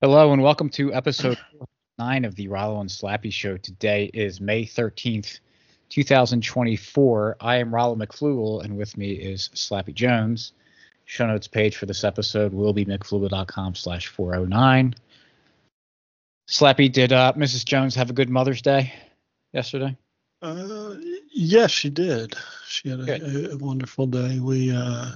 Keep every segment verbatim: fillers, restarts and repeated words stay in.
Hello and welcome to episode nine of the Rollo and Slappy Show. Today is May thirteenth, twenty twenty-four. I am Rollo McFlugel, and with me is Slappy Jones. Show notes page for this episode will be mcflugel.com slash 409. Slappy, did uh, Missus Jones have a good Mother's Day yesterday? Uh, yes, she did. She had a, a wonderful day. We, uh,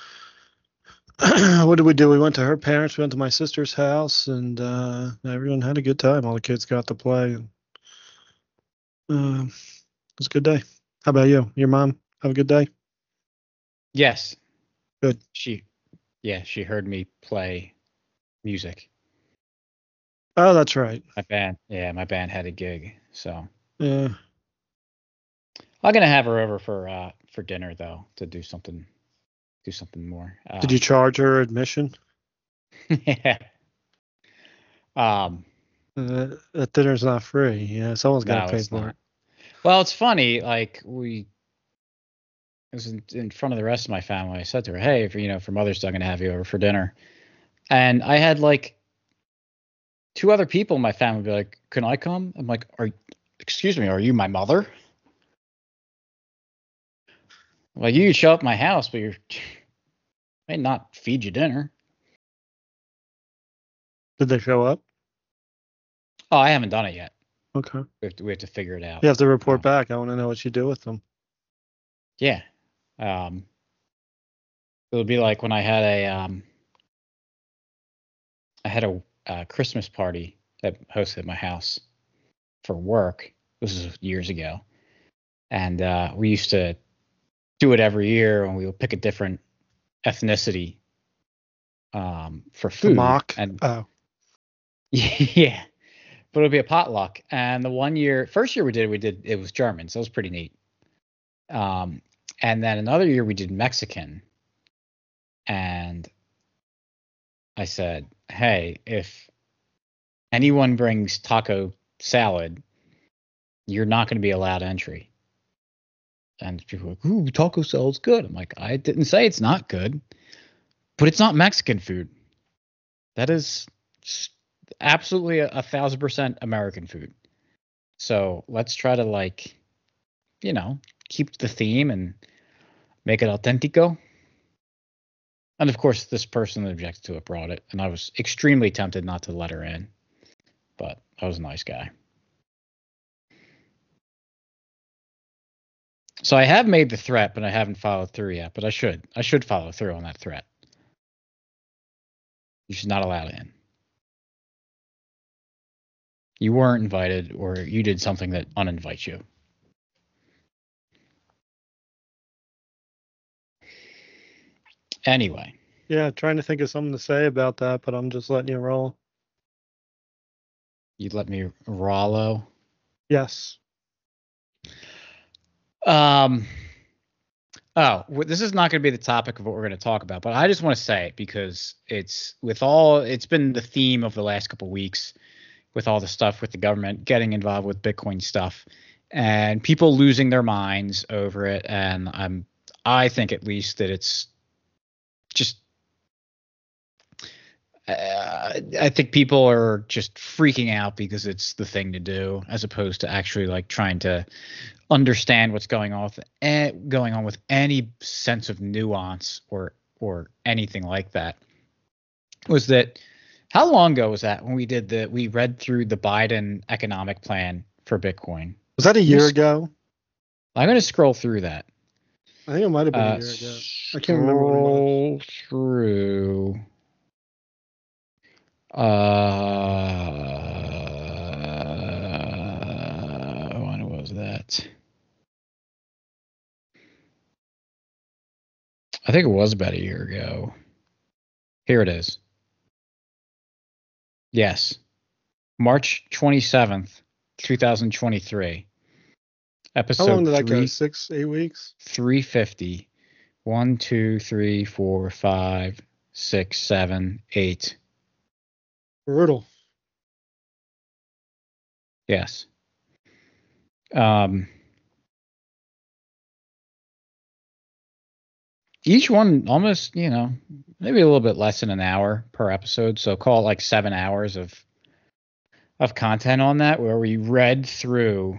what did we do? We went to her parents, we went to my sister's house, and uh, everyone had a good time. All the kids got to play. And, uh, it was a good day. How about you? Your mom have a good day? Yes. Good. She, yeah, she heard me play music. Oh, that's right. My band, yeah, my band had a gig, so. Yeah. I'm gonna have her over for uh for dinner though to do something, do something more. Uh, Did you charge her admission? yeah. Um. Uh, that dinner's not free. Yeah, someone's got to No, pay it's for not. it. Well, it's funny. Like we, it was in, in front of the rest of my family. I said to her, "Hey, if you know, for Mother's Day, I'm gonna have you over for dinner." And I had like two other people in my family be like, "Can I come?" I'm like, "Are, excuse me, are you my mother?" Like you can show up at my house, but you're, I may not feed you dinner. Did they show up? Oh, I haven't done it yet. Okay. We have to, we have to figure it out. You have to report Um, back. I want to know what you do with them. Yeah. Um, it'll be like when I had a um, I had a, a Christmas party that hosted at my house for work. This was years ago, and uh, we used to do it every year, and we would pick a different ethnicity um, for The food. mock. And Oh. yeah, but it'll be a potluck. And the one year, first year we did, we did it was German, so it was pretty neat. Um, and then another year we did Mexican, and I said, "Hey, if anyone brings taco salad, you're not going to be allowed entry." And people are like, "Ooh, taco salad's good." I'm like, I didn't say it's not good, but it's not Mexican food. That is absolutely a, a thousand percent American food. So let's try to like, you know, keep the theme and make it authentico. And of course, this person that objected to it brought it, and I was extremely tempted not to let her in, but I was a nice guy. So I have made the threat, but I haven't followed through yet. But I should. I should follow through on that threat. You should not allow it in. You weren't invited, or you did something that uninvites you. Anyway. Yeah, trying to think of something to say about that, but I'm just letting you roll. You'd let me Rollo? Yes. Um. Oh, this is not going to be the topic of what we're going to talk about, but I just want to say it because it's with all it's been the theme of the last couple of weeks with all the stuff with the government getting involved with Bitcoin stuff and people losing their minds over it. And I'm I think at least that it's just uh, I think people are just freaking out because it's the thing to do as opposed to actually like trying to understand what's going on with eh, going on with any sense of nuance or or anything like that. Was that how long ago was that when we did the we read through the Biden economic plan for Bitcoin? Was that a year ago? I'm going to scroll through that. I think it might have been Uh, a year ago. I can't remember what it was. Through. Uh, when was that? I think it was about a year ago. Here it is. Yes. March twenty-seventh, twenty twenty-three. Episode How long did that three, go? Six, eight weeks? three fifty. One, two, three, four, five, six, seven, eight. Brutal. Yes. Um, Each one almost, you know, maybe a little bit less than an hour per episode. So call it like seven hours of of content on that, where we read through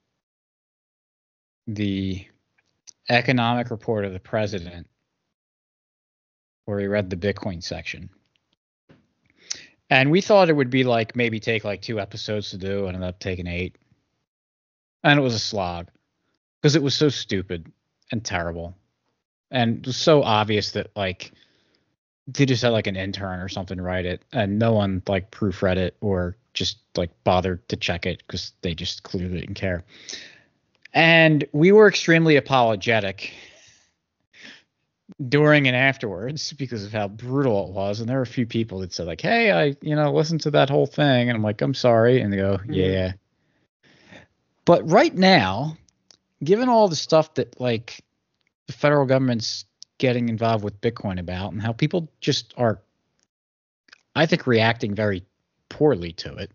the economic report of the president, where we read the Bitcoin section. And we thought it would be like maybe take like two episodes to do, and ended up taking eight. And it was a slog because it was so stupid and terrible. And it was so obvious that like they just had like an intern or something write it, and no one like proofread it or just like bothered to check it because they just clearly didn't care. And we were extremely apologetic during and afterwards because of how brutal it was. And there were a few people that said like, hey, I, you know, listened to that whole thing. And I'm like, I'm sorry. And they go, yeah. Mm-hmm. But right now, given all the stuff that like the federal government's getting involved with Bitcoin about, and how people just are, I think, reacting very poorly to it,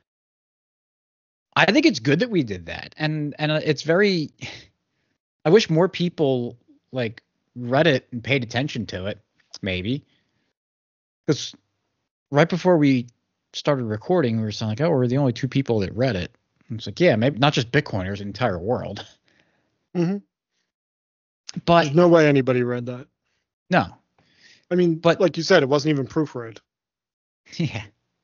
I think it's good that we did that. And, and it's very, I wish more people like read it and paid attention to it, maybe. Because right before we started recording, we were saying like, oh, we're the only two people that read it. And it's like, yeah, maybe not just Bitcoiners, the entire world. Mm-hmm. But there's no way anybody read that. No. I mean, but like you said, it wasn't even proofread. Yeah.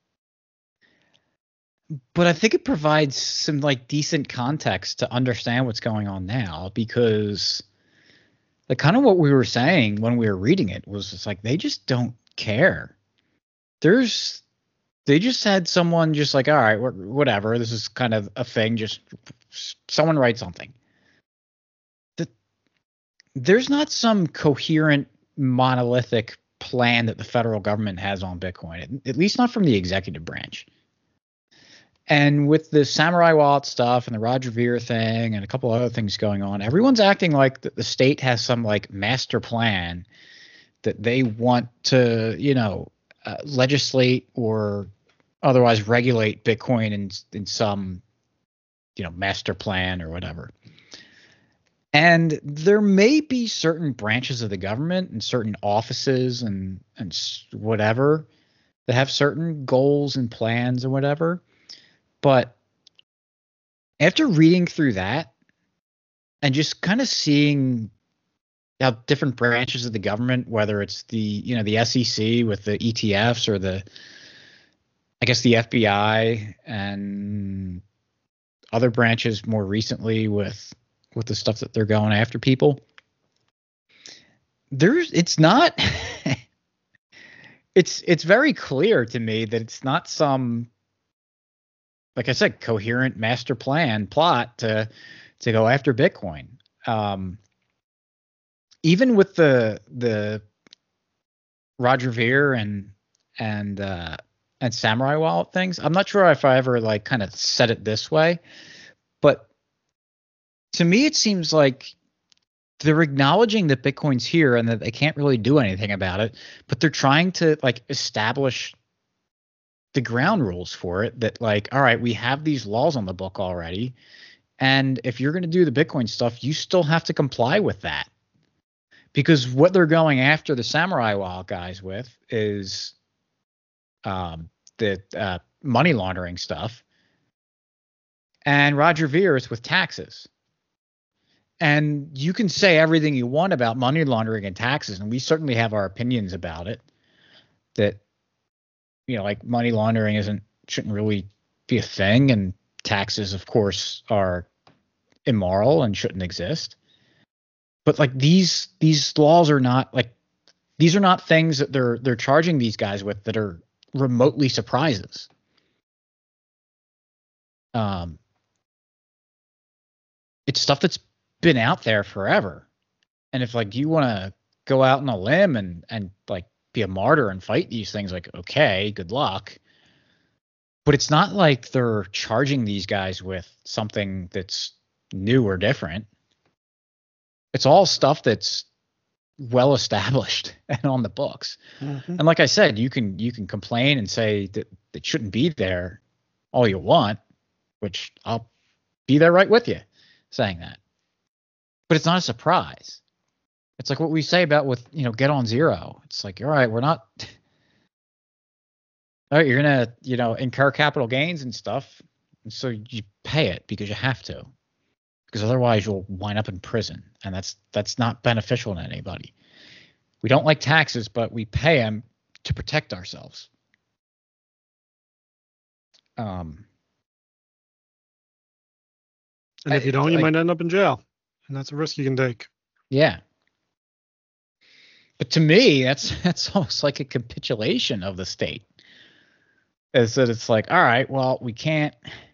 But I think it provides some like decent context to understand what's going on now, because like kind of what we were saying when we were reading it was just like, they just don't care. There's, they just had someone just like, all right, whatever. This is kind of a thing. Just someone write something. The, there's not some coherent monolithic plan that the federal government has on Bitcoin, at least not from the executive branch. And with the Samurai Wallet stuff and the Roger Ver thing and a couple other things going on, everyone's acting like the state has some like master plan that they want to, you know, uh, legislate or otherwise regulate Bitcoin in in some, you know, master plan or whatever. And there may be certain branches of the government and certain offices and and whatever that have certain goals and plans and whatever. But after reading through that and just kind of seeing how different branches of the government, whether it's the, you know, the S E C with the E T Fs or the, I guess the F B I and other branches more recently with, with the stuff that they're going after people, there's, it's not, it's, it's very clear to me that it's not some, like I said, coherent master plan plot to to go after Bitcoin. Um, even with the the Roger Ver and and uh, and Samurai Wallet things, I'm not sure if I ever like kind of said it this way, but to me it seems like they're acknowledging that Bitcoin's here and that they can't really do anything about it, but they're trying to like establish the ground rules for it, that like, all right, we have these laws on the book already, and if you're going to do the Bitcoin stuff, you still have to comply with that, because what they're going after the Samurai Wallet guys with is um, the uh, money laundering stuff, and Roger Ver is with taxes. And you can say everything you want about money laundering and taxes, and we certainly have our opinions about it, that, you know, like money laundering isn't, shouldn't really be a thing, and taxes, of course, are immoral and shouldn't exist. But like these these laws are not like, these are not things that they're they're charging these guys with that are remotely surprises. Um, it's stuff that's been out there forever, and if like you want to go out on a limb and and like be a martyr and fight these things, like, okay, good luck. But it's not like they're charging these guys with something that's new or different. It's all stuff that's well established and on the books. Mm-hmm. And like I said, you can you can complain and say that it shouldn't be there all you want, which I'll be there right with you saying that. But it's not a surprise. It's like what we say about with, you know, get on zero. It's like, all right, we're not, all right, you're going to, you know, incur capital gains and stuff. And so you pay it because you have to, because otherwise you'll wind up in prison. And that's, that's not beneficial to anybody. We don't like taxes, but we pay them to protect ourselves. Um, And if you don't, you like, might end up in jail. And that's a risk you can take. Yeah. But to me, that's that's almost like a capitulation of the state. Is that it's like, all right, well, we can't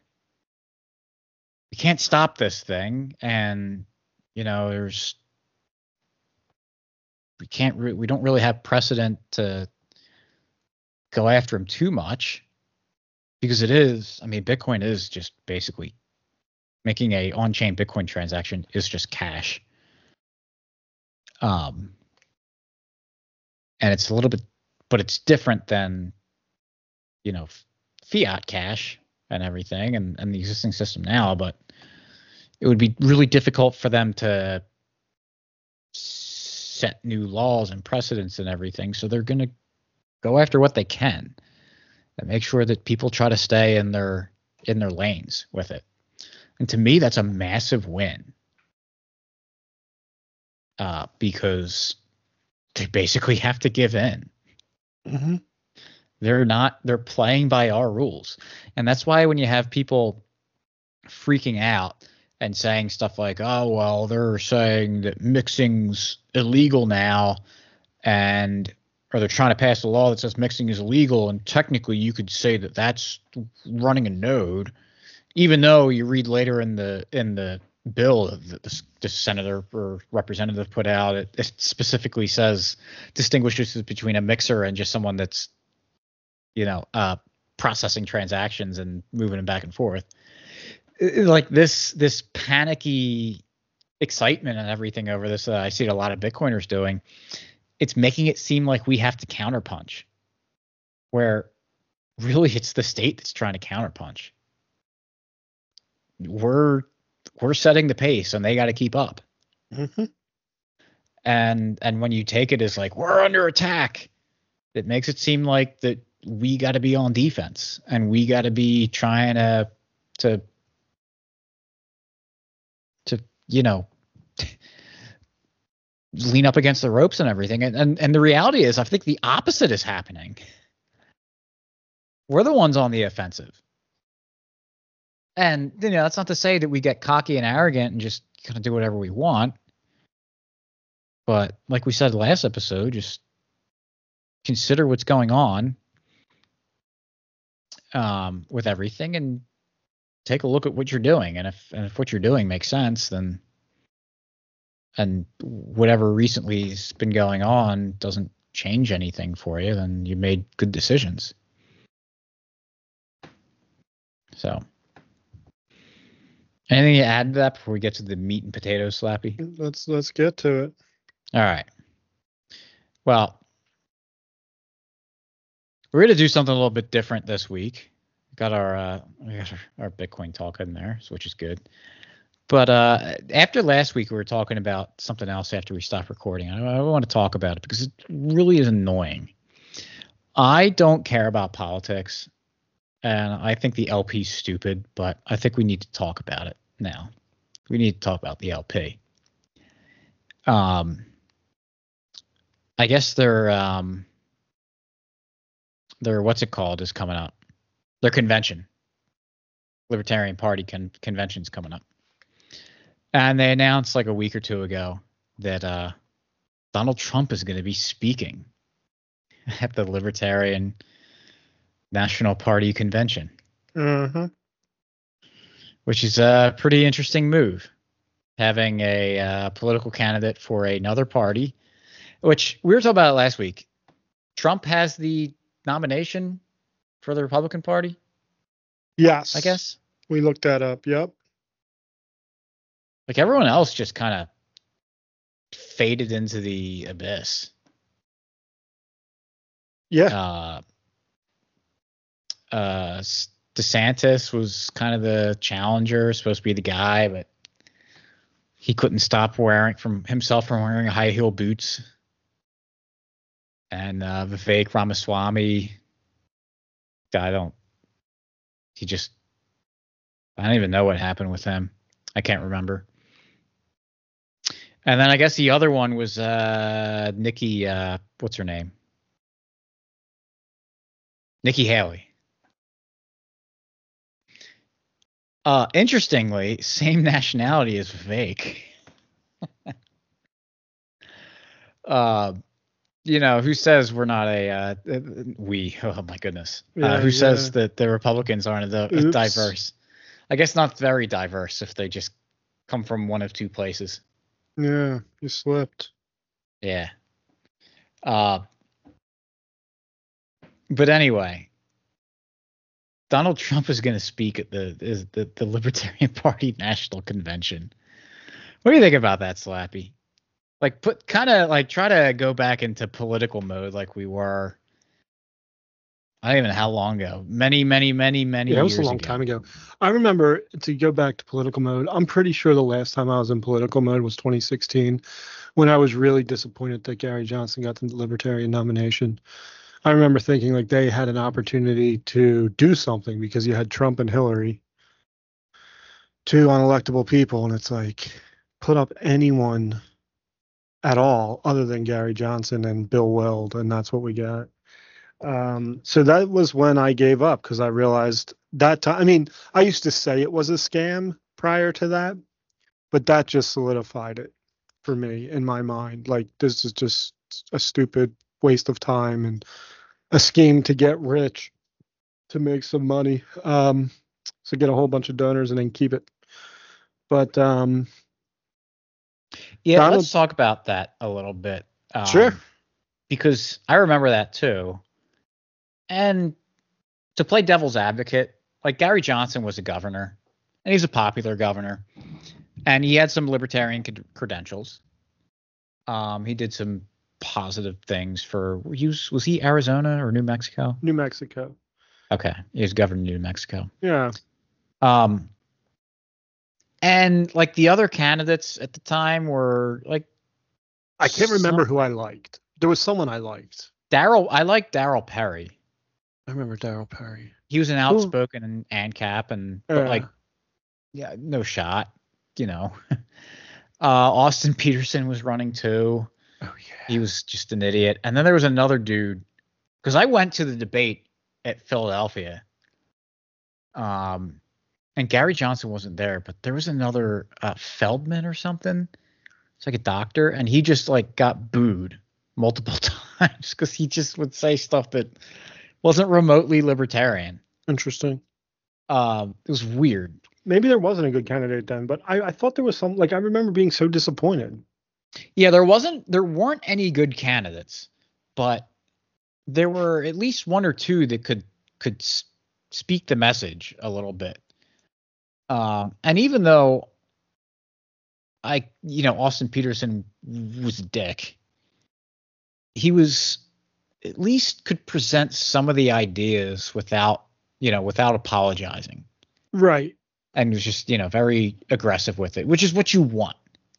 we can't stop this thing, and you know, there's we can't re- we don't really have precedent to go after him too much, because it is, I mean, Bitcoin is just basically making a on-chain Bitcoin transaction is just cash. Um, and it's a little bit, but it's different than, you know, fiat cash and everything, and, and the existing system now. But it would be really difficult for them to set new laws and precedents and everything. So they're going to go after what they can and make sure that people try to stay in their in their lanes with it. And to me, that's a massive win, uh, because they basically have to give in. Mm-hmm. They're not, they're playing by our rules. And that's why when you have people freaking out and saying stuff like, oh, well, they're saying that mixing's illegal now, and, or they're trying to pass a law that says mixing is illegal, and technically you could say that that's running a node, even though you read later in the, in the bill that the, the senator or representative put out, it, it specifically says distinguishes between a mixer and just someone that's, you know, uh, processing transactions and moving them back and forth. It, like this, this panicky excitement and everything over this, uh, I see a lot of Bitcoiners doing. It's making it seem like we have to counterpunch, where really it's the state that's trying to counterpunch. We're we're setting the pace, and they got to keep up. Mm-hmm. And and when you take it as like we're under attack, it makes it seem like that we got to be on defense, and we got to be trying to to to you know lean up against the ropes and everything. And, and and the reality is, I think the opposite is happening. We're the ones on the offensive. And you know, that's not to say that we get cocky and arrogant and just kind of do whatever we want. But like we said last episode, just consider what's going on um, with everything, and take a look at what you're doing. And if and if what you're doing makes sense, then, and whatever recently has been going on doesn't change anything for you, then you made good decisions. So, anything to add to that before we get to the meat and potatoes, Slappy? Let's let's get to it. All right. Well, we're going to do something a little bit different this week. We got our uh, we got our, our Bitcoin talk in there, which is good. But uh, after last week, we were talking about something else after we stopped recording. I, I want to talk about it because it really is annoying. I don't care about politics, and I think the L P's stupid, but I think we need to talk about it now. We need to talk about the L P. Um, I guess their um, their what's it called is coming up. Their convention, Libertarian Party con- convention's coming up. And they announced like a week or two ago that uh, Donald Trump is going to be speaking at the Libertarian National Party convention, Uh-huh. which is a pretty interesting move, having a uh, political candidate for another party, which we were talking about last week. Trump has the nomination for the Republican Party. Yes. I guess. We looked that up. Yep. Like everyone else just kind of faded into the abyss. Yeah. Uh, uh, DeSantis was kind of the challenger, supposed to be the guy, but he couldn't stop wearing from himself from wearing high heel boots. And uh, Vivek Ramaswamy, I don't. He just. I don't even know what happened with him. I can't remember. And then I guess the other one was uh, Nikki. Uh, what's her name? Nikki Haley. Uh, interestingly, same nationality as Vivek. uh, you know, who says we're not a uh, we? Oh my goodness. Yeah, uh, who yeah. says that the Republicans aren't a, a Oops. diverse? I guess not very diverse if they just come from one of two places. Yeah, you slipped. Yeah. Uh, but anyway, Donald Trump is going to speak at the, is the the Libertarian Party National Convention. What do you think about that, Slappy? Like, put kind of like try to go back into political mode like we were. I don't even know how long ago. Many, many, many, many Yeah, it years was a long ago. time ago. I remember, to go back to political mode, I'm pretty sure the last time I was in political mode was twenty sixteen, when I was really disappointed that Gary Johnson got the Libertarian nomination. I remember thinking like they had an opportunity to do something because you had Trump and Hillary, two unelectable people, and it's like, put up anyone at all other than Gary Johnson and Bill Weld, and that's what we got. Um, so that was when I gave up, because I realized that time. I mean, I used to say it was a scam prior to that, but that just solidified it for me in my mind. Like, this is just a stupid waste of time and a scheme to get rich, to make some money, um, so get a whole bunch of donors and then keep it. But um, Yeah, Donald, let's talk about that a little bit. Um, sure. Because I remember that too. And to play devil's advocate, like Gary Johnson was a governor, and he's a popular governor, and he had some libertarian credentials. Um, he did some positive things for. Was, was he Arizona or New Mexico? New Mexico. Okay, he was governor of New Mexico. Yeah. Um, and like the other candidates at the time were like, I can't remember some, who I liked. There was someone I liked. Daryl. I like Daryl Perry. I remember Daryl Perry. He was an outspoken Ooh. ANCAP, and but yeah. like, yeah, no shot, you know. uh, Austin Peterson was running too. Oh yeah. He was just an idiot. And then there was another dude, because I went to the debate at Philadelphia. Um, and Gary Johnson wasn't there, but there was another uh, Feldman or something. It's like a doctor, and he just like got booed multiple times because he just would say stuff that wasn't remotely libertarian. Interesting. Um, it was weird. Maybe there wasn't a good candidate then, but I, I thought there was some. Like, I remember being so disappointed. Yeah, there wasn't. There weren't any good candidates, but there were at least one or two that could could speak the message a little bit. Um, and even though I, you know, Austin Peterson was a dick, he was at least could present some of the ideas without, you know, without apologizing. Right. And was just, you know, very aggressive with it, which is what you want.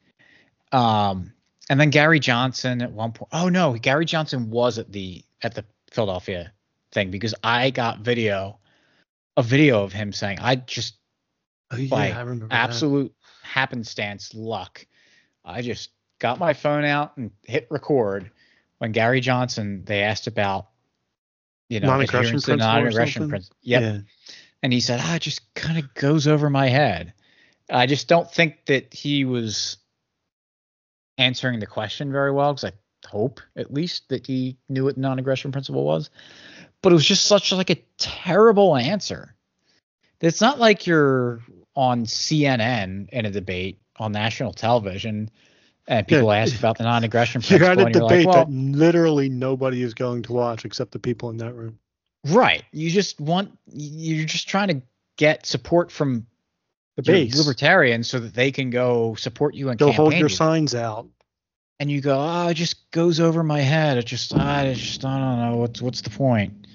Um, and then Gary Johnson at one point. Oh no, Gary Johnson was at the at the Philadelphia thing, because I got video, a video of him saying, I just oh, yeah, by I remember absolute that. happenstance luck, I just got my phone out and hit record when Gary Johnson, they asked about, you know, non-aggression adherence to non-aggression principle. Yep. Yeah. And he said, ah, it just kind of goes over my head. I just don't think that he was answering the question very well, because I hope at least that he knew what non-aggression principle was. But it was just such like a terrible answer. It's not like you're on C N N in a debate on national television and people yeah. ask about the non-aggression principle. You're at a and debate you're like, well, that literally nobody is going to watch except the people in that room. Right. You just want, you're just trying to get support from the base libertarians so that they can go support you and go campaign hold your you. signs out. And you go, oh, it just goes over my head. It just, I just, I don't know. What's, what's the point?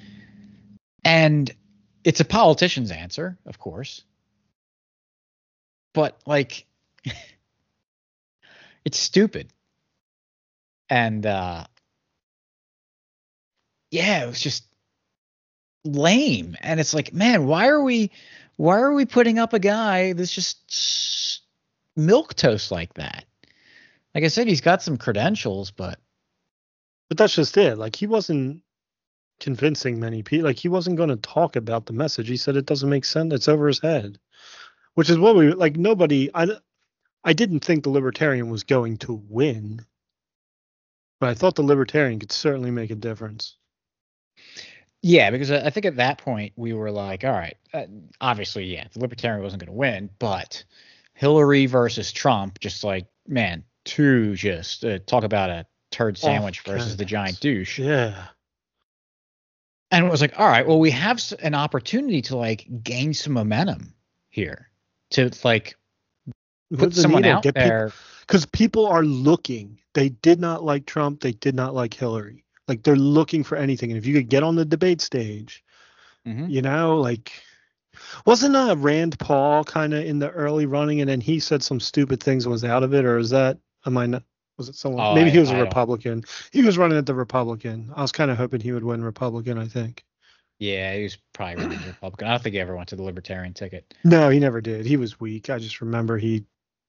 And it's a politician's answer, of course. But like, It's stupid. And uh, yeah, it was just lame. And it's like, man, why are we why are we putting up a guy that's just milk toast like that? Like I said, he's got some credentials, but But that's just it. Like, he wasn't convincing many people. Like, he wasn't going to talk about the message. He said it doesn't make sense. It's over his head, which is what we like. Nobody. I I didn't think the Libertarian was going to win, but I thought the Libertarian could certainly make a difference. yeah, because I I think at that point we were like, all right, uh, obviously, yeah, the Libertarian wasn't going to win, but Hillary versus Trump, just like, man, two just uh, talk about a turd sandwich Oh, versus the goodness. giant douche. Yeah. And it was like, all right, well, we have s- an opportunity to like gain some momentum here, to like Move put the someone needle, out get people, there. because people are looking. They did not like Trump. They did not like Hillary. Like, they're looking for anything. And if you could get on the debate stage, Mhm. you know, like, wasn't uh, Rand Paul kind of in the early running, and then he said some stupid things and was out of it, or is that, am I not? Was it someone? Oh, Maybe he I, was a I don't. Republican. He was running at the Republican. I was kind of hoping he would win Republican, I think. Yeah, he was probably running the Republican. I don't think he ever went to the Libertarian ticket. No, he never did. He was weak. I just remember he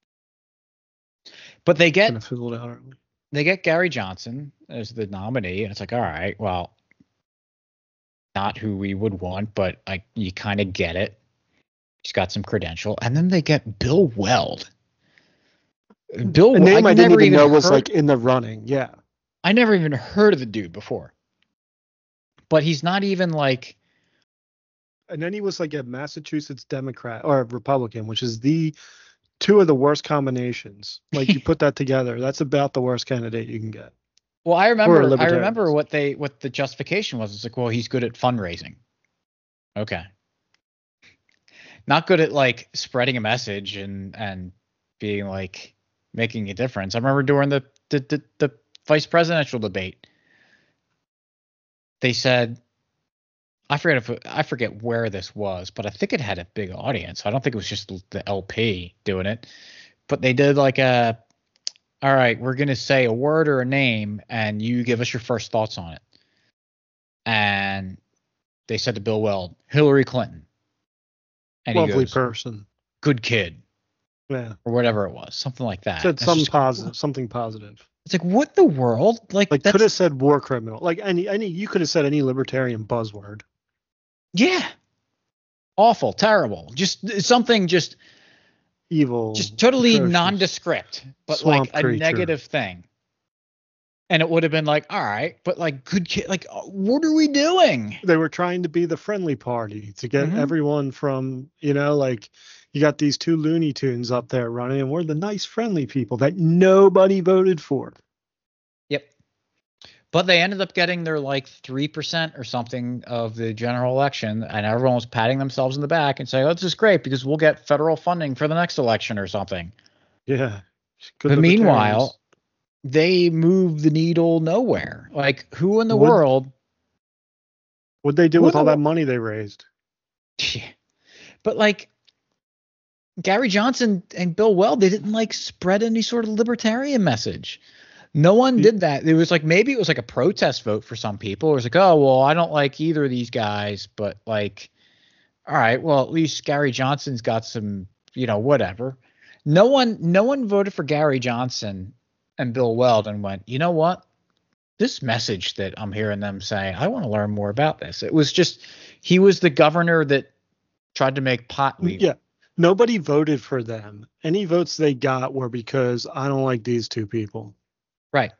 But they kind get of fizzled out early. they get Gary Johnson as the nominee, and it's like, all right, well, not who we would want, but like you kind of get it. He's got some credential, and then they get Bill Weld. Bill, A name I I didn't never even know even was heard. like in the running. Yeah. I never even heard of the dude before. But he's not even like. And then he was like a Massachusetts Democrat or a Republican, which is the two of the worst combinations. Like, you put that together, that's about the worst candidate you can get. Well, I Or remember. I libertarians. remember what they what the justification was. It's like, well, he's good at fundraising. Okay. Not good at like spreading a message and and being like making a difference. I remember during the the the, the vice presidential debate, they said, I forget if it, I forget where this was, but I think it had a big audience. I don't think it was just the L P doing it, but they did like a, all right, we're gonna say a word or a name, and you give us your first thoughts on it. And they said to Bill Weld, Hillary Clinton, and he Lovely goes, person. good kid, Yeah. or whatever it was, something like that. Said And it's something just- positive. Something positive. It's like, what in the world? Like, Like, that's, could have said war criminal. Like, any any you could have said any libertarian buzzword. yeah, awful, terrible, just something, just Evil. just totally atrocious. nondescript, but Swamp like a creature. negative thing. And it would have been like, all right, but like, good kid, like, uh, what are we doing? They were trying to be the friendly party to get Mhm. everyone from, you know, like, you got these two Looney Tunes up there running, and we're the nice, friendly people that nobody voted for. Yep. But they ended up getting their like three percent or something of the general election, and everyone was patting themselves in the back and saying, oh, this is great because we'll get federal funding for the next election or something. Yeah. Good But libertarians. meanwhile, they move the needle nowhere. Like, who in the Would- world? What'd they do who with in all the that wor- money they raised? But like, Gary Johnson and Bill Weld, they didn't like spread any sort of libertarian message. No one Ye- did that. It was like, maybe it was like a protest vote for some people. It was like, oh, well, I don't like either of these guys, but like, all right, well, at least Gary Johnson's got some, you know, whatever. No one, no one voted for Gary Johnson and Bill Weld and went, you know what? This message that I'm hearing them say, I want to learn more about this. It was just, he was the governor that tried to make pot legal. Yeah. Nobody voted for them. Any votes they got were because I don't like these two people. Right.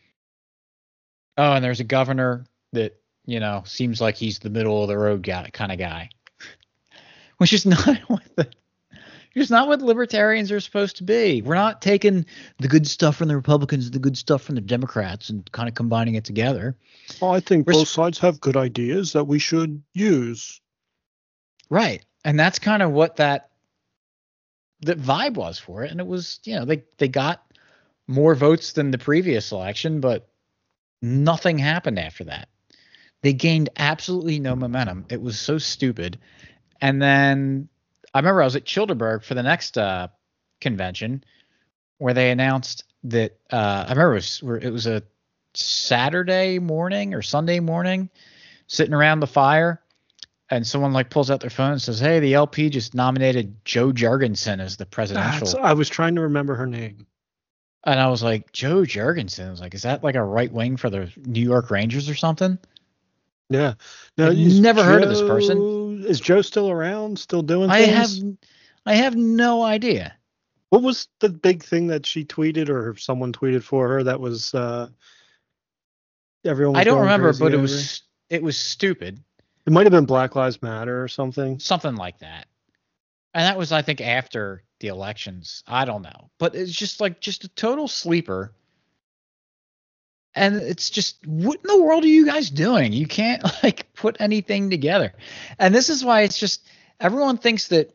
Oh, and there's a governor that, you know, seems like he's the middle of the road guy kind of guy. Which is not what the It's not what libertarians are supposed to be. We're not taking the good stuff from the Republicans, the good stuff from the Democrats, and kind of combining it together. Well, I think We're both s- sides have good ideas that we should use. Right. And that's kind of what that that vibe was for it. And it was, you know, they, they got more votes than the previous election, but nothing happened after that. They gained absolutely no momentum. It was so stupid. And then I remember I was at Childerberg for the next uh, convention where they announced that uh, I remember it was, it was a Saturday morning or Sunday morning, sitting around the fire, and someone like pulls out their phone and says, "Hey, the L P just nominated Joe Jorgensen as the That's, presidential." I was trying to remember her name. And I was like, Joe Jorgensen. I was like, is that like a right wing for the New York Rangers or something? Yeah. Now, I've is never Joe, heard of this person. Is Joe still around, still doing I have, things? I have no idea. What was the big thing that she tweeted or someone tweeted for her that was uh, everyone was I don't going remember, crazy but it over? was it was stupid. It might have been Black Lives Matter or something. Something like that. And that was, I think, after the elections. I don't know. But it's just like just a total sleeper. And it's just, what in the world are you guys doing? You can't like put anything together. And this is why it's just, everyone thinks that,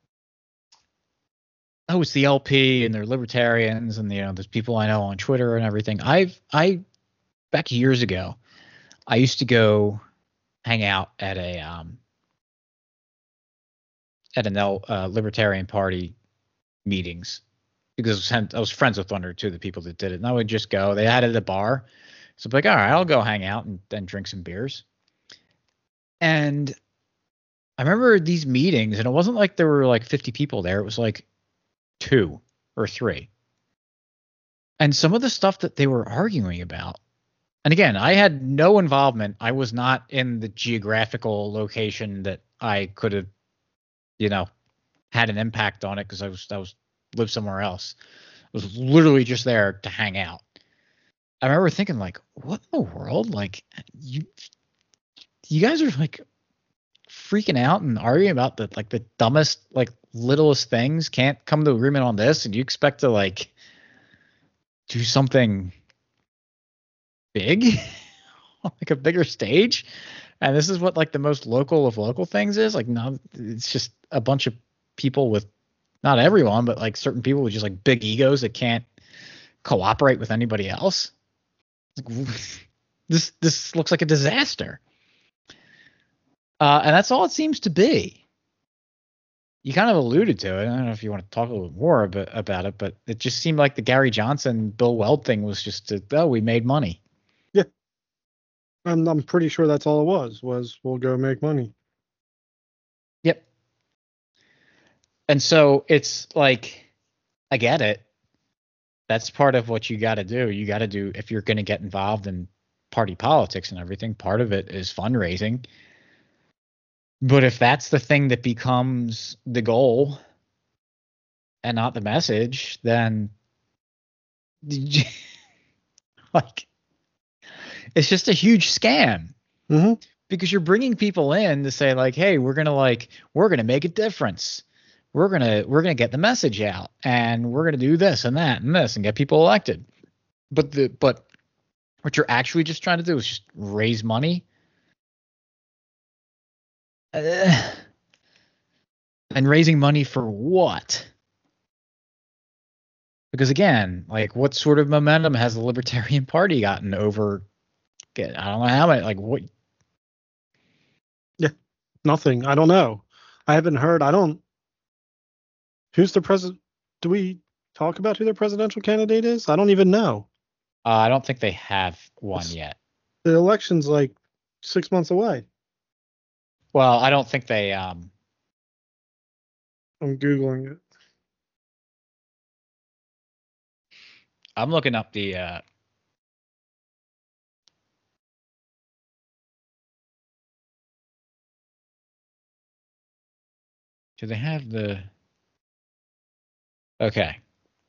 oh, it's the L P and they're libertarians and, you know, there's people I know on Twitter and everything. I've, I, back years ago, I used to go hang out at a, um, at an uh, Libertarian Party meetings because I was friends with one or two of the people that did it. And I would just go. They had it at a bar. So I'm like, all right, I'll go hang out and then drink some beers. And I remember these meetings, and it wasn't like there were like fifty people there. It was like two or three. And some of the stuff that they were arguing about, and again, I had no involvement. I was not in the geographical location that I could have, you know, had an impact on it because I was I was lived somewhere else. I was literally just there to hang out. I remember thinking, like, what in the world? Like, you you guys are like freaking out and arguing about the like the dumbest, like littlest things, can't come to agreement on this, and you expect to like do something big on like a bigger stage. And this is what like the most local of local things is. Like, no, it's just a bunch of people with, not everyone, but like certain people with just like big egos that can't cooperate with anybody else. Like, this this looks like a disaster. Uh, and that's all it seems to be. You kind of alluded to it. I don't know if you want to talk a little bit more about, about it, but it just seemed like the Gary Johnson, Bill Weld thing was just, a, oh, we made money. Yeah. I'm, I'm pretty sure that's all it was, was we'll go make money. Yep. And so it's like, I get it. That's part of what you got to do. You got to do, if you're going to get involved in party politics and everything, part of it is fundraising. But if that's the thing that becomes the goal and not the message, then like it's just a huge scam. Mm-hmm. Because you're bringing people in to say like, hey, we're gonna like we're gonna make a difference. We're gonna we're gonna get the message out, and we're gonna do this and that and this and get people elected. But the but what you're actually just trying to do is just raise money. Uh, and raising money for what? Because again, like what sort of momentum has the Libertarian Party gotten over? I don't know how many. Like what? Yeah, nothing. I don't know. I haven't heard. I don't. Who's the president? Do we talk about who their presidential candidate is? I don't even know. Uh, I don't think they have one it's, yet. The election's like six months away. Well, I don't think they. Um, I'm Googling it. I'm looking up the. Uh, do they have the? Okay.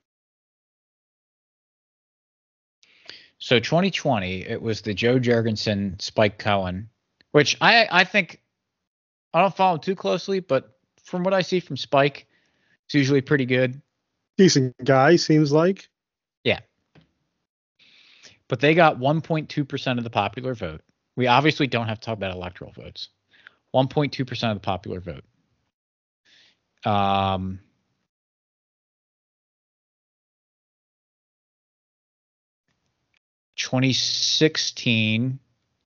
So twenty twenty, it was the Joe Jorgensen, Spike Cohen, which I I think I don't follow too closely, but from what I see from Spike, it's usually pretty good. Decent guy, seems like. Yeah. But they got one point two percent of the popular vote. We obviously don't have to talk about electoral votes. one point two percent of the popular vote. Um, twenty sixteen.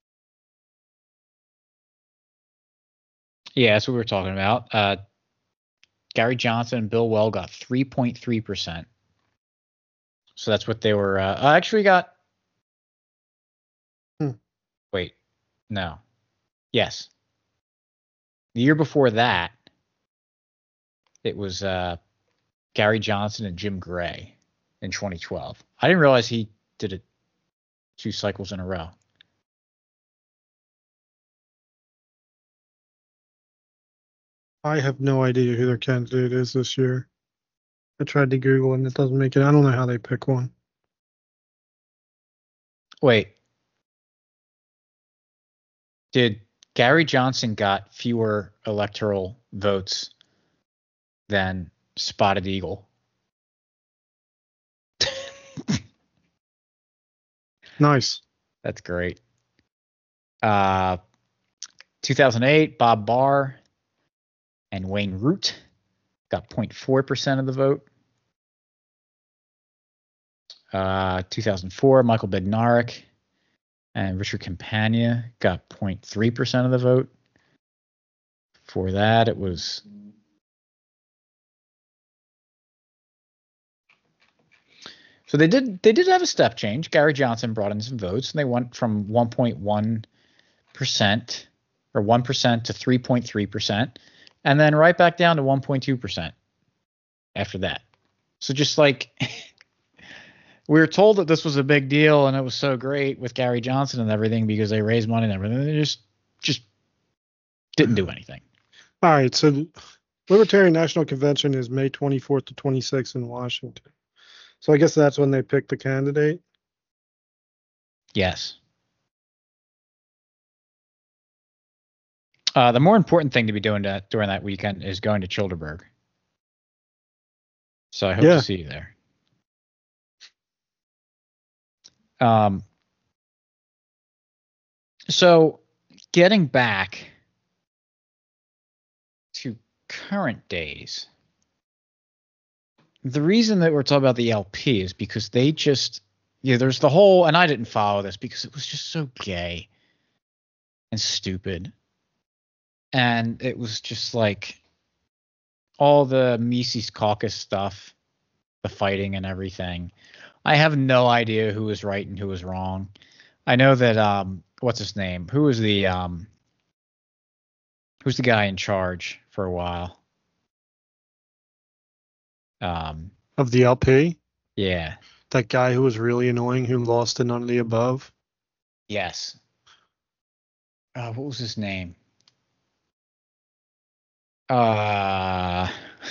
Yeah, that's what we were talking about. Uh, Gary Johnson and Bill Weld got three point three percent. So that's what they were. Uh, I actually got. Hmm. Wait, no. Yes. The year before that, it was uh, Gary Johnson and Jim Gray in twenty twelve. I didn't realize he did it two cycles in a row. I have no idea who their candidate is this year. I tried to Google and it doesn't make it. I don't know how they pick one. Wait. Did Gary Johnson got fewer electoral votes than Spotted Eagle? Nice. That's great. Uh, two thousand eight, Bob Barr and Wayne Root got zero point four percent of the vote. Uh, two thousand four, Michael Bednarik and Richard Campagna got zero point three percent of the vote. For that, it was so they did they did have a step change. Gary Johnson brought in some votes, and they went from one point one percent or one percent to three point three percent, and then right back down to one point two percent after that. So just like we were told that this was a big deal and it was so great with Gary Johnson and everything because they raised money and everything. They just just didn't do anything. All right. So Libertarian National Convention is May twenty-fourth to twenty-sixth in Washington. So I guess that's when they pick the candidate. Yes. Uh, the more important thing to be doing that during that weekend is going to Childerberg. So I hope Yeah. to see you there. Um, so getting back to current days, the reason that we're talking about the L P is because they just, yeah, there's the whole, and I didn't follow this because it was just so gay and stupid. And it was just like all the Mises Caucus stuff, the fighting and everything. I have no idea who was right and who was wrong. I know that um, what's his name? Who was the um, who's the guy in charge for a while? Um, Of the L P? Yeah. That guy who was really annoying who lost to none of the above? Yes. Uh, what was his name? Uh,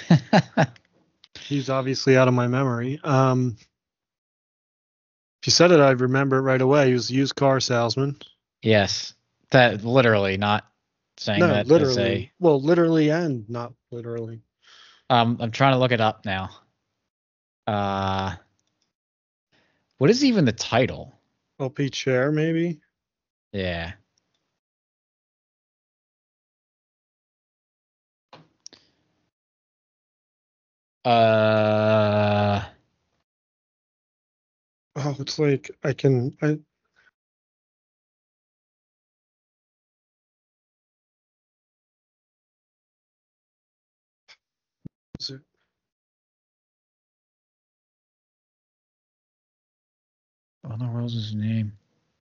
He's obviously out of my memory. Um, if you said it, I'd remember it right away. He was a used car salesman. yes. That literally, not saying No, that literally. as a. Well, literally and not literally. Um, I'm trying to look it up now. Uh, what is even the title? L P chair, maybe? Yeah. Uh, Oh, it's like I can. I, is it, what the world's his name?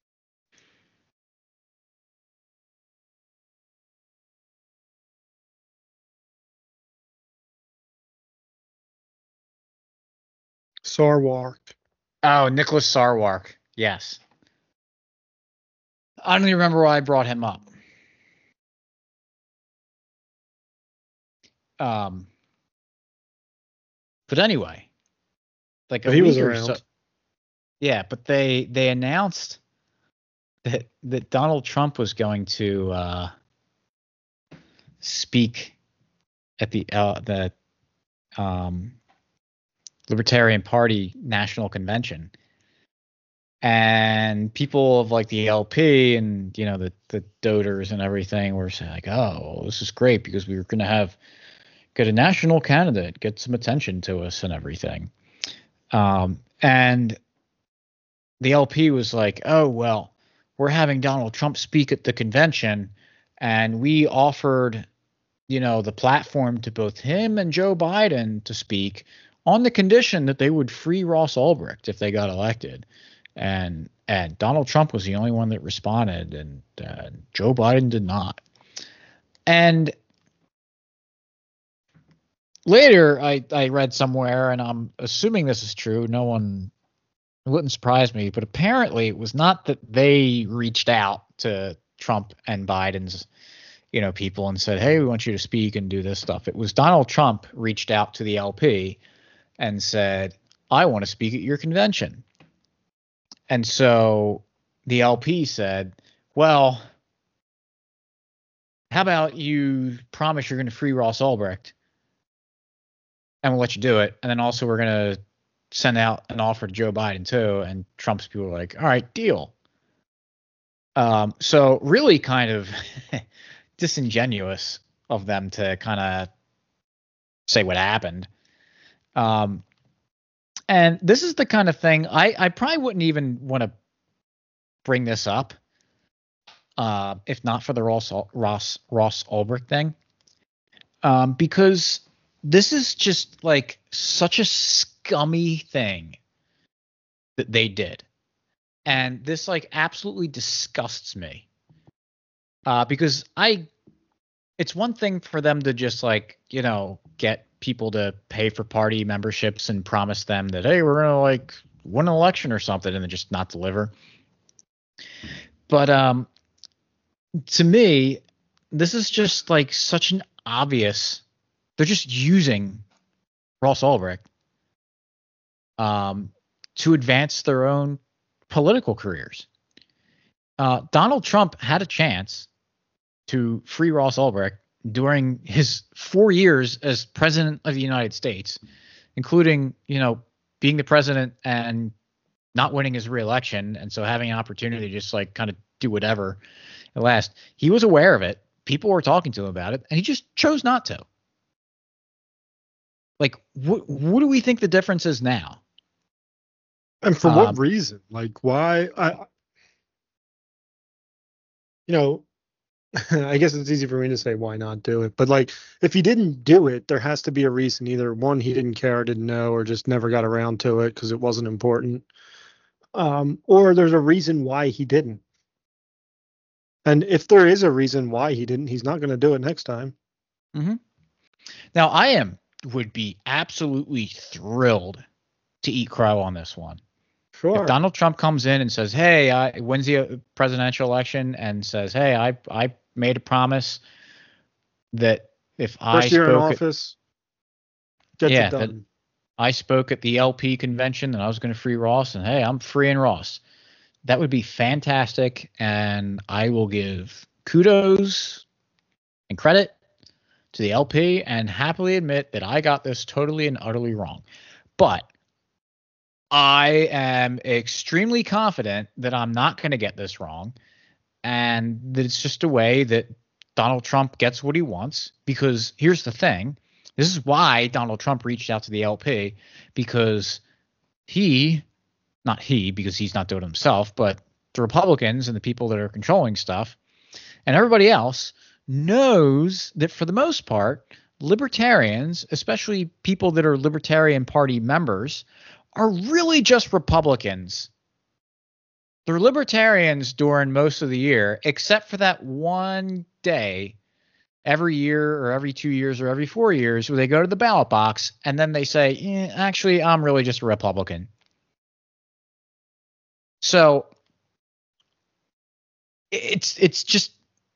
Sarwark. Oh, Nicholas Sarwark. Yes. I don't even remember why I brought him up. Um, but anyway, like a But he was week or around. so. Yeah, but they they announced that that Donald Trump was going to uh, speak at the uh, the um, Libertarian Party National Convention, and people of like the L P and you know the the doters and everything were saying like, oh, this is great because we were going to have get a national candidate, get some attention to us and everything. Um, and the L P was like, oh, well, we're having Donald Trump speak at the convention, and we offered, you know, the platform to both him and Joe Biden to speak. on the condition that they would free Ross Ulbricht if they got elected. And and Donald Trump was the only one that responded, and uh, Joe Biden did not. And later, I, I read somewhere, and I'm assuming this is true. No one, it wouldn't surprise me, but apparently it was not that they reached out to Trump and Biden's, you know, people and said, "Hey, we want you to speak and do this stuff." It was Donald Trump reached out to the L P and said, "I want to speak at your convention." And so the L P said, "Well, how about you promise you're going to free Ross Ulbricht, and we'll let you do it. And then also we're going to send out an offer to Joe Biden too." And Trump's people were like, "All right, deal." Um, so really kind of disingenuous of them to kind of say what happened. Um, and this is the kind of thing I, I probably wouldn't even want to bring this up uh, if not for the Ross Ross Ross Ulbricht thing, um, because this is just like such a scummy thing that they did, and this like absolutely disgusts me. Uh, because I, it's one thing for them to just like you know get people to pay for party memberships and promise them that, hey, we're gonna like win an election or something, and then just not deliver. But um, to me, this is just like such an obvious. They're just using Ross Ulbricht um, to advance their own political careers. Uh, Donald Trump had a chance to free Ross Ulbricht during his four years as president of the United States, including, you know, being the president and not winning his reelection. And so having an opportunity to just like kind of do whatever at last. He was aware of it. People were talking to him about it, and he just chose not to. Like, what, what do we think the difference is now? And for Um, what reason? Like, why? I, you know, I guess it's easy for me to say why not do it. But like, if he didn't do it, there has to be a reason. Either one, he didn't care, didn't know, or just never got around to it because it wasn't important. Um, or there's a reason why he didn't. And if there is a reason why he didn't, he's not going to do it next time. Mm-hmm. Now, I am would be absolutely thrilled to eat crow on this one. Sure. If Donald Trump comes in and says, "Hey, I wins the presidential election," and says, "Hey, I I made a promise that if First I year in spoke office, gets yeah, it that done. I spoke at the L P convention and I was going to free Ross, and hey, I'm freeing Ross," that would be fantastic, and I will give kudos and credit to the L P and happily admit that I got this totally and utterly wrong. But I am extremely confident that I'm not going to get this wrong, and that it's just a way that Donald Trump gets what he wants. Because here's the thing. This is why Donald Trump reached out to the L P, because he, not he, because he's not doing it himself, but the Republicans and the people that are controlling stuff and everybody else knows that for the most part, libertarians, especially people that are Libertarian Party members, are really just Republicans. They're libertarians during most of the year, except for that one day every year or every two years or every four years where they go to the ballot box and then they say, eh, actually, I'm really just a Republican. So it's it's just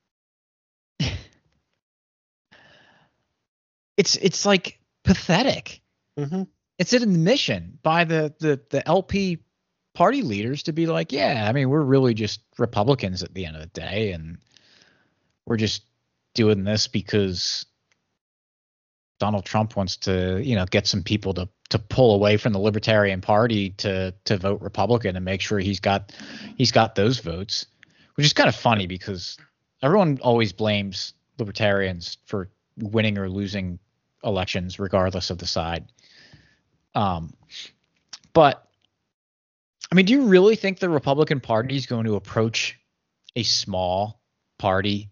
it's it's like pathetic. Mm-hmm. It's an admission by the, the the L P party leaders to be like, yeah, I mean, we're really just Republicans at the end of the day, and we're just doing this because Donald Trump wants to, you know, get some people to to pull away from the Libertarian Party to to vote Republican and make sure he's got he's got those votes, which is kind of funny because everyone always blames libertarians for winning or losing elections regardless of the side. Um, but I mean, do you really think the Republican Party is going to approach a small party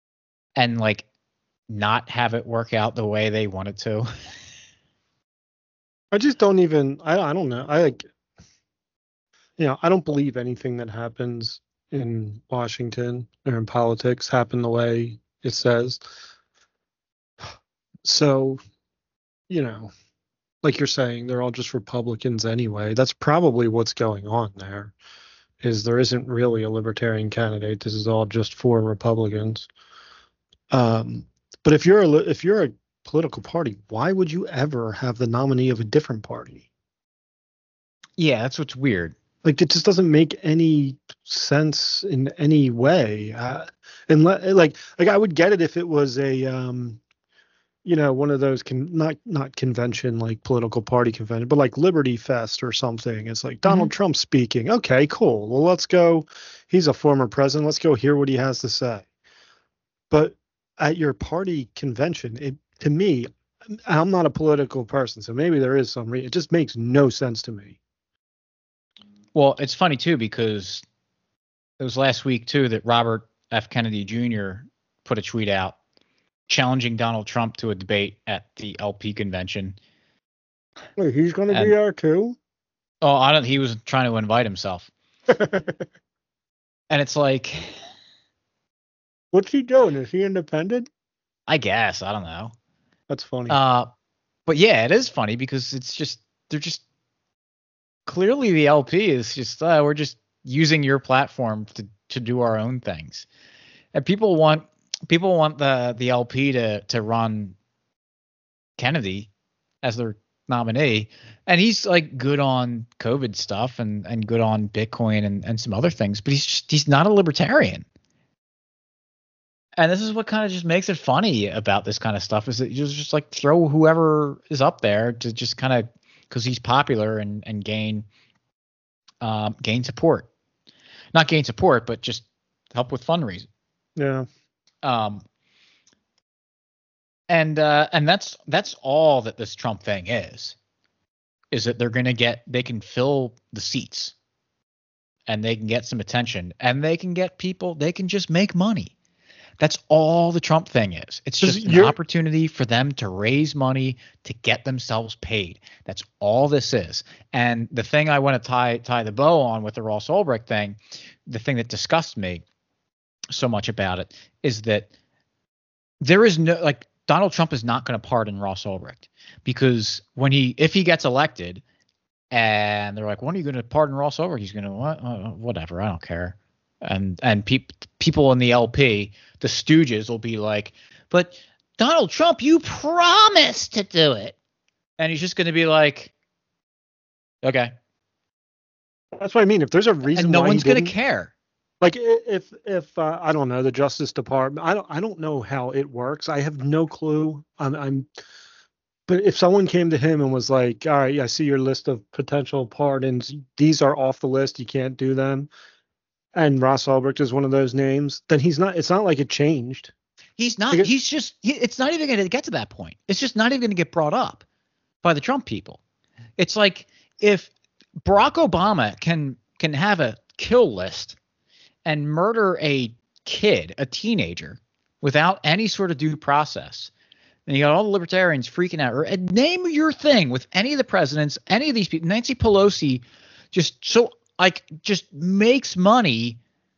and like not have it work out the way they want it to? I just don't even. I I don't know. I like. You know, I don't believe anything that happens in Washington or in politics happen the way it says. So, you know, like you're saying, they're all just Republicans anyway. That's probably what's going on there. Is there isn't really a libertarian candidate. This is all just for Republicans. Um, but if you're a li- if you're a political party, why would you ever have the nominee of a different party? Yeah, that's what's weird. Like it just doesn't make any sense in any way. Uh, and le- like like I would get it if it was a um you know one of those con- not not convention like political party convention, but like Liberty Fest or something. It's like Hmm. Donald Trump speaking. Okay, cool. Well, let's go. He's a former president. Let's go hear what he has to say. But at your party convention, it to me, I'm not a political person, so maybe there is some. Re- it just makes no sense to me. Well, it's funny too because it was last week too that Robert F. Kennedy Junior put a tweet out challenging Donald Trump to a debate at the L P convention. Wait, he's going to be And there too? oh, I don't. He was trying to invite himself, and it's like, What's he doing? Is he independent? I guess I don't know. That's funny. Uh, but yeah, it is funny because it's just they're just clearly the L P is just uh, we're just using your platform to to do our own things, and people want people want the the L P to to run Kennedy as their nominee, and he's like good on COVID stuff and and good on Bitcoin and and some other things, but he's just he's not a libertarian. And this is what kind of just makes it funny about this kind of stuff is that you just, just like throw whoever is up there to just kind of because he's popular and and gain um, gain support, not gain support, but just help with fundraising. Yeah. Um, and uh, and that's that's all that this Trump thing is, is that they're gonna get they can fill the seats, and they can get some attention, and they can get people, they can just make money. That's all the Trump thing is. It's just an opportunity for them to raise money to get themselves paid. That's all this is. And the thing I want to tie tie the bow on with the Ross Ulbricht thing, the thing that disgusts me so much about it is that there is no like Donald Trump is not going to pardon Ross Ulbricht because when he if he gets elected and they're like, when are you going to pardon Ross Ulbricht? He's going to what? Uh, whatever. I don't care. And and pe- people in the L P, the stooges, will be like, but Donald Trump, you promised to do it. And he's just going to be like, okay. That's what I mean. If there's a reason and no why one's going to care. Like if if uh, I don't know the Justice Department, I don't I don't know how it works. I have no clue. I'm I'm but if someone came to him and was like, all right, I see your list of potential pardons. These are off the list. You can't do them. And Ross Ulbricht is one of those names, then he's not. It's not like it changed. He's not. Like he's just. He, it's not even going to get to that point. It's just not even going to get brought up by the Trump people. It's like if Barack Obama can can have a kill list and murder a kid, a teenager, without any sort of due process, and you got all the libertarians freaking out. Or name your thing with any of the presidents, any of these people. Nancy Pelosi, just so. Like just makes money,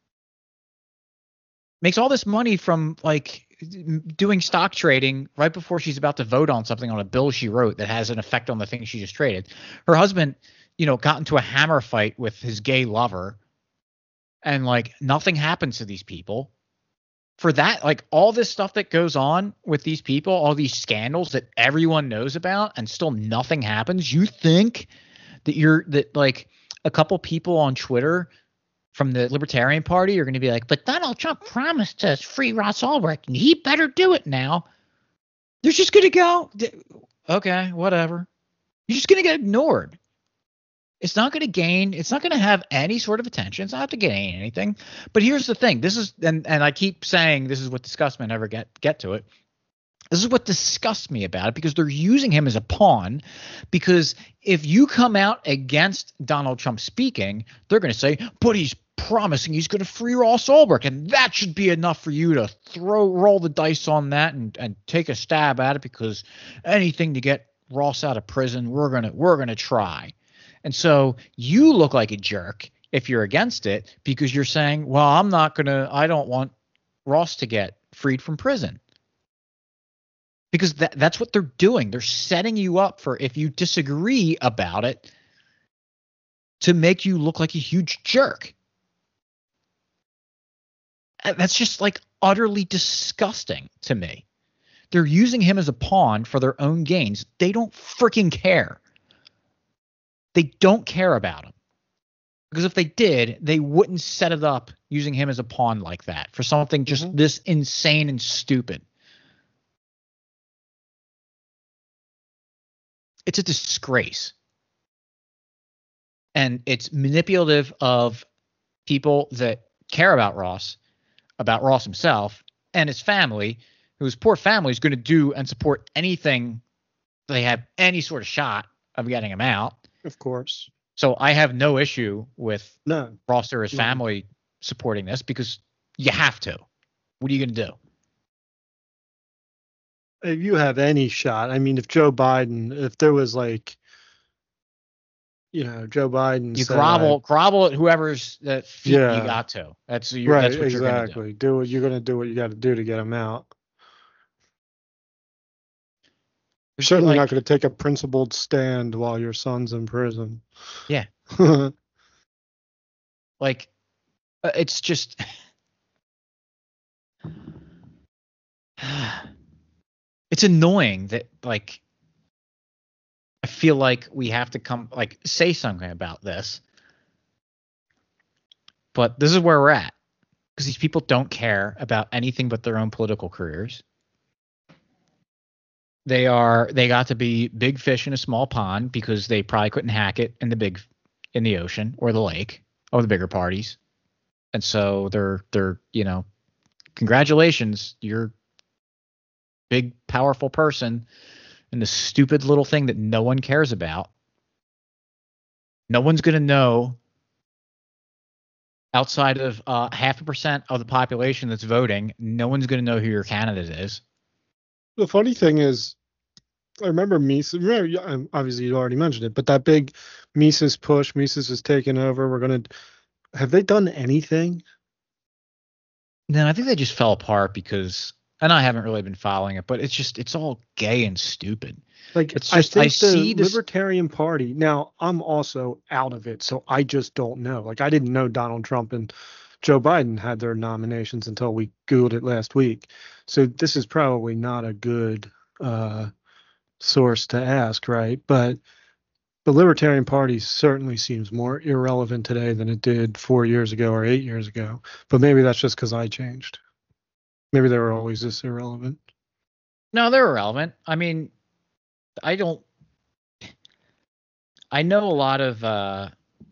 makes all this money from like doing stock trading right before she's about to vote on something on a bill she wrote that has an effect on the thing she just traded. Her husband, you know, got into a hammer fight with his gay lover, and like nothing happens to these people. For that, like all this stuff that goes on with these people, all these scandals that everyone knows about, and still nothing happens. You think that you're that like. A couple people on Twitter from the Libertarian Party are going to be like, but Donald Trump promised to free Ross Ulbricht, and he better do it now. They're just going to go, okay, whatever. You're just going to get ignored. It's not going to gain. It's not going to have any sort of attention. It's not to gain anything. But here's the thing. This is, and, and I keep saying this is what disgusts me. I never get get to it. This is what disgusts me about it because they're using him as a pawn. Because if you come out against Donald Trump speaking, they're going to say, but he's promising he's going to free Ross Ulbricht. And that should be enough for you to throw roll the dice on that and, and take a stab at it because anything to get Ross out of prison. We're gonna we're gonna try. And so you look like a jerk if you're against it because you're saying, well, I'm not gonna. I don't want Ross to get freed from prison. Because that, that's what they're doing. They're setting you up for, if you disagree about it, to make you look like a huge jerk. That's just like utterly disgusting to me. They're using him as a pawn for their own gains. They don't freaking care. They don't care about him. Because if they did, they wouldn't set it up using him as a pawn like that for something just mm-hmm. this insane and stupid. It's a disgrace. And it's manipulative of people that care about Ross, about Ross himself and his family, whose poor family is going to do and support anything they have any sort of shot of getting him out. Of course. So I have no issue with no. Ross or his no. family supporting this because you have to. What are you going to do? If you have any shot, I mean, if Joe Biden, if there was like, you know, Joe Biden, you said, grovel, I, grovel at whoever's that feet yeah, you got to. That's your, right. That's what exactly. you're gonna do. do what you're gonna do. What you got to do to get him out. You're certainly like, not going to take a principled stand while your son's in prison. Yeah. Like, uh, it's just. It's annoying that, like, I feel like we have to come, like, say something about this. But this is where we're at. Because these people don't care about anything but their own political careers. They are, they got to be big fish in a small pond because they probably couldn't hack it in the big, in the ocean or the lake or the bigger parties. And so they're, they're, you know, congratulations, you're big, powerful person in this stupid little thing that no one cares about. No one's going to know outside of uh, half a percent of the population that's voting. No one's going to know who your candidate is. The funny thing is, I remember Mises. Remember, obviously, you already mentioned it, but that big Mises push, Mises is taking over. We're going to. Have they done anything? No, I think they just fell apart because. And I haven't really been following it, but it's just, it's all gay and stupid. Like, it's just, I, think I see the this Libertarian Party, now I'm also out of it, so I just don't know. Like, I didn't know Donald Trump and Joe Biden had their nominations until we Googled it last week. So this is probably not a good uh, source to ask, right? But the Libertarian Party certainly seems more irrelevant today than it did four years ago or eight years ago. But maybe that's just because I changed. Maybe they were always this irrelevant. No, they're irrelevant. I mean, I don't. I know a lot of uh,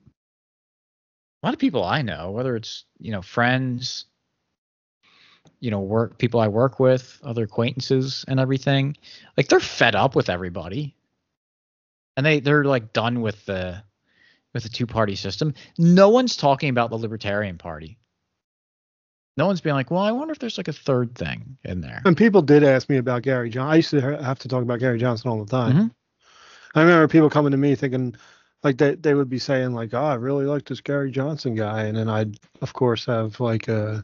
a lot of people I know, whether it's you know friends, you know work people I work with, other acquaintances, and everything. Like they're fed up with everybody, and they they're like done with the with the two party system. No one's talking about the Libertarian Party. No one's being like, well, I wonder if there's like a third thing in there. And people did ask me about Gary Johnson. I used to have to talk about Gary Johnson all the time. Mm-hmm. I remember people coming to me thinking, like they they would be saying like, oh, I really like this Gary Johnson guy, and then I'd of course have like a,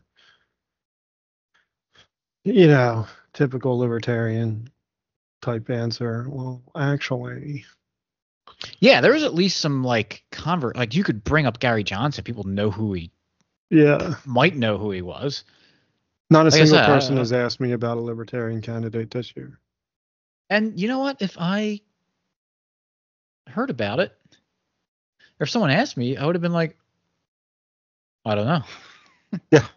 you know, typical libertarian type answer. Well, actually. Yeah, there was at least some like convert. Like you could bring up Gary Johnson, people know who he. Yeah, might know who he was. Not a like single said, person uh, has asked me about a libertarian candidate this year. And you know what? If I heard about it, or if someone asked me, I would have been like, I don't know. Yeah.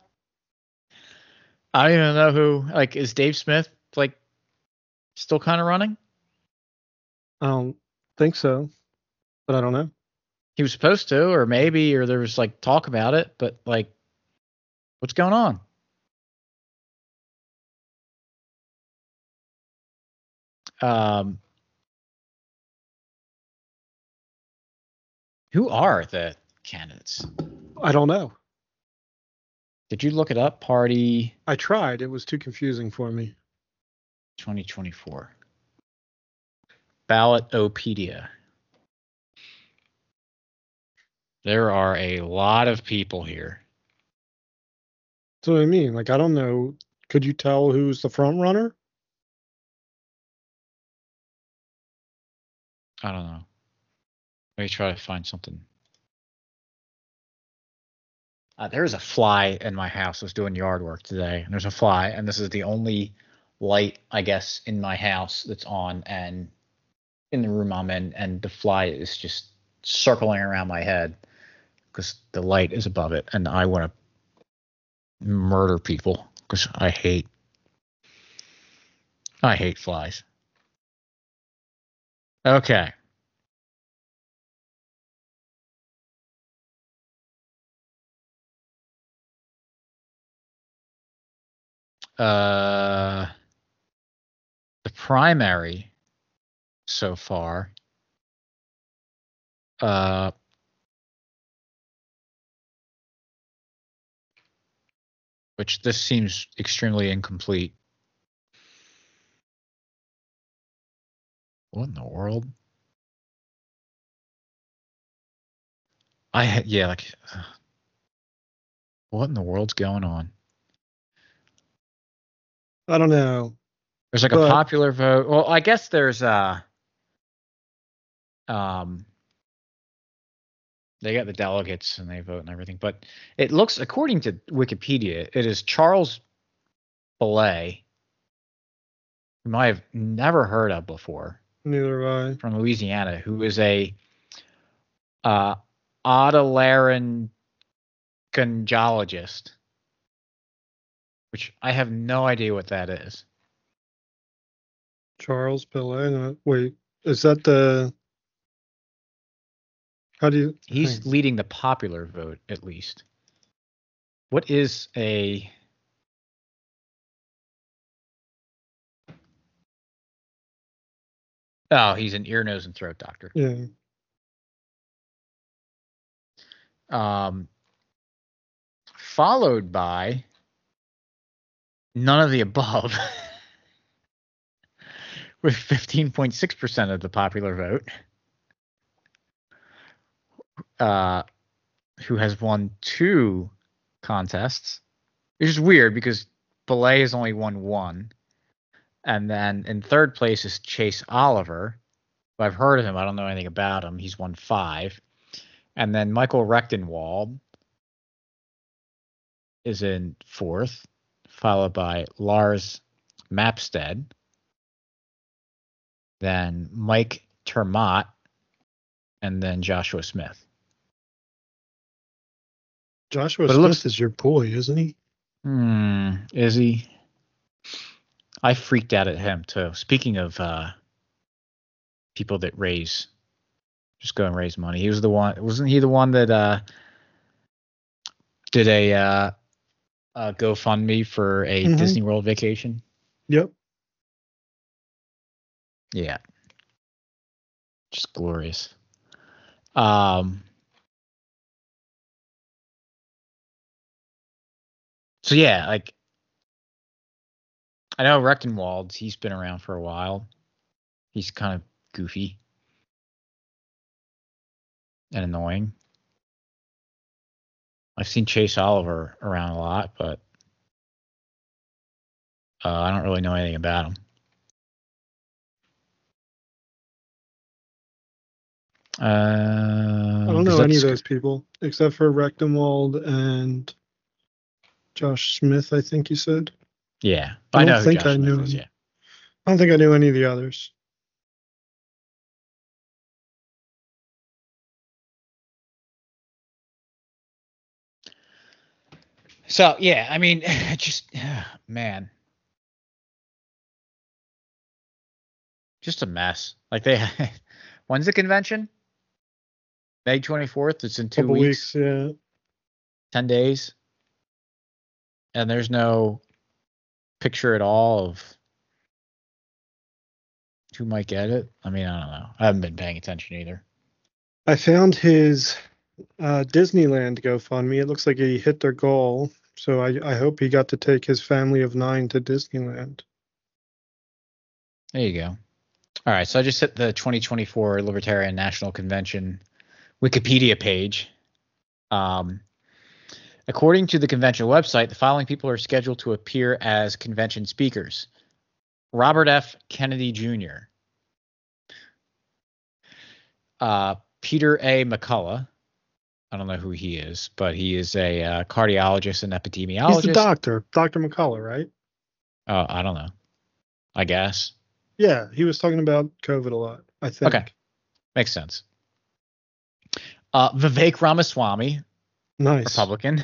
I don't even know who. Like, is Dave Smith like still kind of running? I don't think so, but I don't know. He was supposed to, or maybe, or there was like talk about it, but like, what's going on? Um, who are the candidates? I don't know. Did you look it up? Party. I tried. It was too confusing for me. twenty twenty-four. Ballotopedia. There are a lot of people here. That's what I mean. Like, I don't know. Could you tell who's the front runner? I don't know. Let me try to find something. Uh, there's a fly in my house. I was doing yard work today, and there's a fly, and this is the only light, I guess, in my house that's on, and in the room I'm in, and the fly is just circling around my head because the light is above it, and I want to murder people because I hate, I hate flies. Okay. Uh, the primary so far, uh, which this seems extremely incomplete. What in the world? I had, yeah, like, uh, what in the world's going on? I don't know. There's like But, a popular vote. Well, I guess there's uh um they got the delegates and they vote and everything, but it looks, according to Wikipedia, it is Charles Belay, whom I have never heard of before, neither have I. from Louisiana, who is a uh otolaryngologist, which I have no idea what that is. Charles Pelé. Wait, is that the? How do you? He's hang- leading the popular vote, at least. What is a Oh, he's an ear, nose, and throat doctor. Yeah. Um, followed by none of the above, with fifteen point six percent of the popular vote, uh, who has won two contests. Which is weird because Belay has only won one. And then in third place is Chase Oliver. I've heard of him. I don't know anything about him. He's won five. And then Michael Rechtenwald is in fourth, followed by Lars Mapstead. Then Mike Termott, and then Joshua Smith. Joshua But it Smith looks- is your boy, isn't he? Hmm, is he? I freaked out at him too. Speaking of uh, people that raise, just go and raise money. He was the one. Wasn't he the one that uh, did a, uh, a GoFundMe for a Mhm. Disney World vacation? Yep. Yeah, just glorious. Um. So yeah, like, I know Rechtenwald, he's been around for a while. He's kind of goofy and annoying. I've seen Chase Oliver around a lot, but uh, I don't really know anything about him. Uh, I don't know any of those people except for Rechtenwald and Josh Smith, I think you said. Yeah, I I, don't know who think Josh I Smith knew is, him. yeah. I don't think I knew any of the others. So yeah, I mean, just man, just a mess. Like they, when's the convention? May twenty-fourth. It's in two Couple weeks, weeks, yeah. ten days, and there's no picture at all of who might get it. I mean, I don't know. I haven't been paying attention either. I found his uh, Disneyland GoFundMe. It looks like he hit their goal. So I, I hope he got to take his family of nine to Disneyland. There you go. All right, so I just hit the twenty twenty-four Libertarian National Convention Wikipedia page. Um, according to the convention website, the following people are scheduled to appear as convention speakers: Robert F. Kennedy Junior, uh, Peter A. McCullough. I don't know who he is, but he is a uh, cardiologist and epidemiologist. He's the doctor, Doctor McCullough, right? Oh, I don't know. I guess. Yeah, he was talking about COVID a lot, I think. Okay. Makes sense. Uh, Vivek Ramaswamy, Nice. Republican.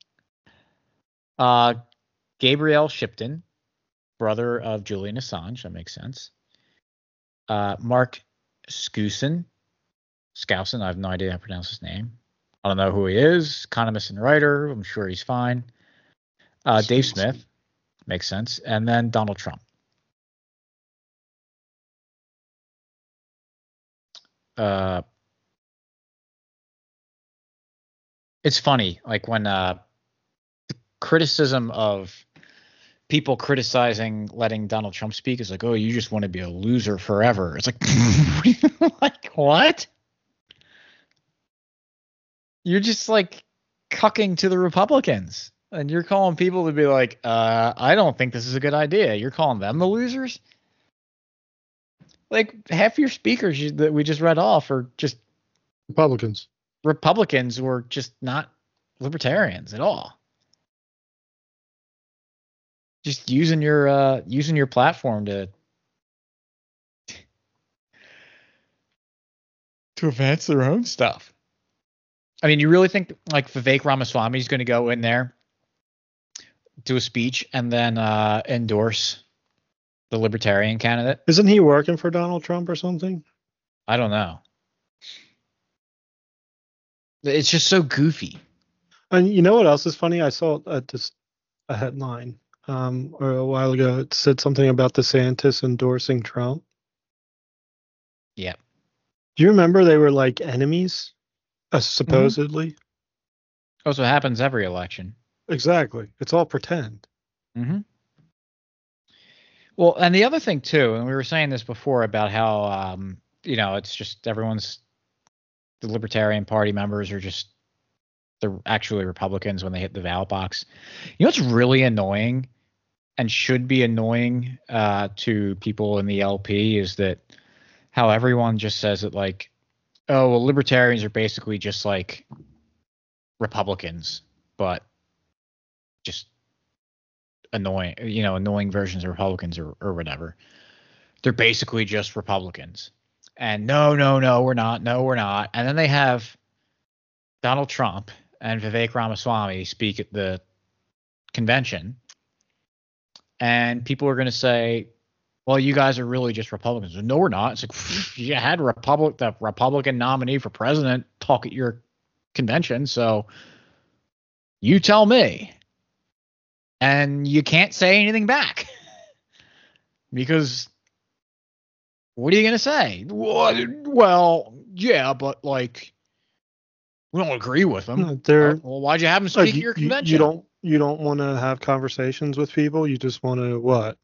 Uh, Gabrielle Shipton, brother of Julian Assange. That makes sense. Uh, Mark Skousen. Skousen, I have no idea how to pronounce his name. I don't know who he is. Economist and writer. I'm sure he's fine. Uh, Dave Smith. Makes sense. And then Donald Trump. Uh, it's funny, like when uh, the criticism of people criticizing letting Donald Trump speak is like, oh, you just want to be a loser forever. It's like, like what? You're just like cucking to the Republicans, and you're calling people to be like, uh, I don't think this is a good idea. You're calling them the losers? Like half your speakers you, that we just read off are just Republicans. Republicans who are just not libertarians at all. Just using your uh, using your platform to to advance their own stuff. I mean, you really think like Vivek Ramaswamy is going to go in there, do a speech, and then uh, endorse the Libertarian candidate? Isn't he working for Donald Trump or something? I don't know. It's just so goofy. And you know what else is funny? I saw a, just a headline um, or a while ago. It said something about DeSantis endorsing Trump. Yeah. Do you remember they were like enemies, uh, supposedly? Mm-hmm. That's what happens every election. Exactly. It's all pretend. Mm-hmm. Well, and the other thing too, and we were saying this before about how, um, you know, it's just everyone's, the Libertarian Party members are just, they're actually Republicans when they hit the ballot box. You know what's really annoying and should be annoying uh, to people in the L P is that how everyone just says it like, oh, well, Libertarians are basically just like Republicans, but just annoying, you know, annoying versions of Republicans or, or whatever. They're basically just Republicans. And no, no, no, we're not. No, we're not. And then they have Donald Trump and Vivek Ramaswamy speak at the convention. And people are going to say, well, you guys are really just Republicans. No, we're not. It's like, you had Republic, the Republican nominee for president talk at your convention. So you tell me. And you can't say anything back because what are you going to say? Well, yeah, but like, we don't agree with them. No, they're, well, why'd you have them speak like, at your you, convention? You don't, you don't want to have conversations with people. You just want to what?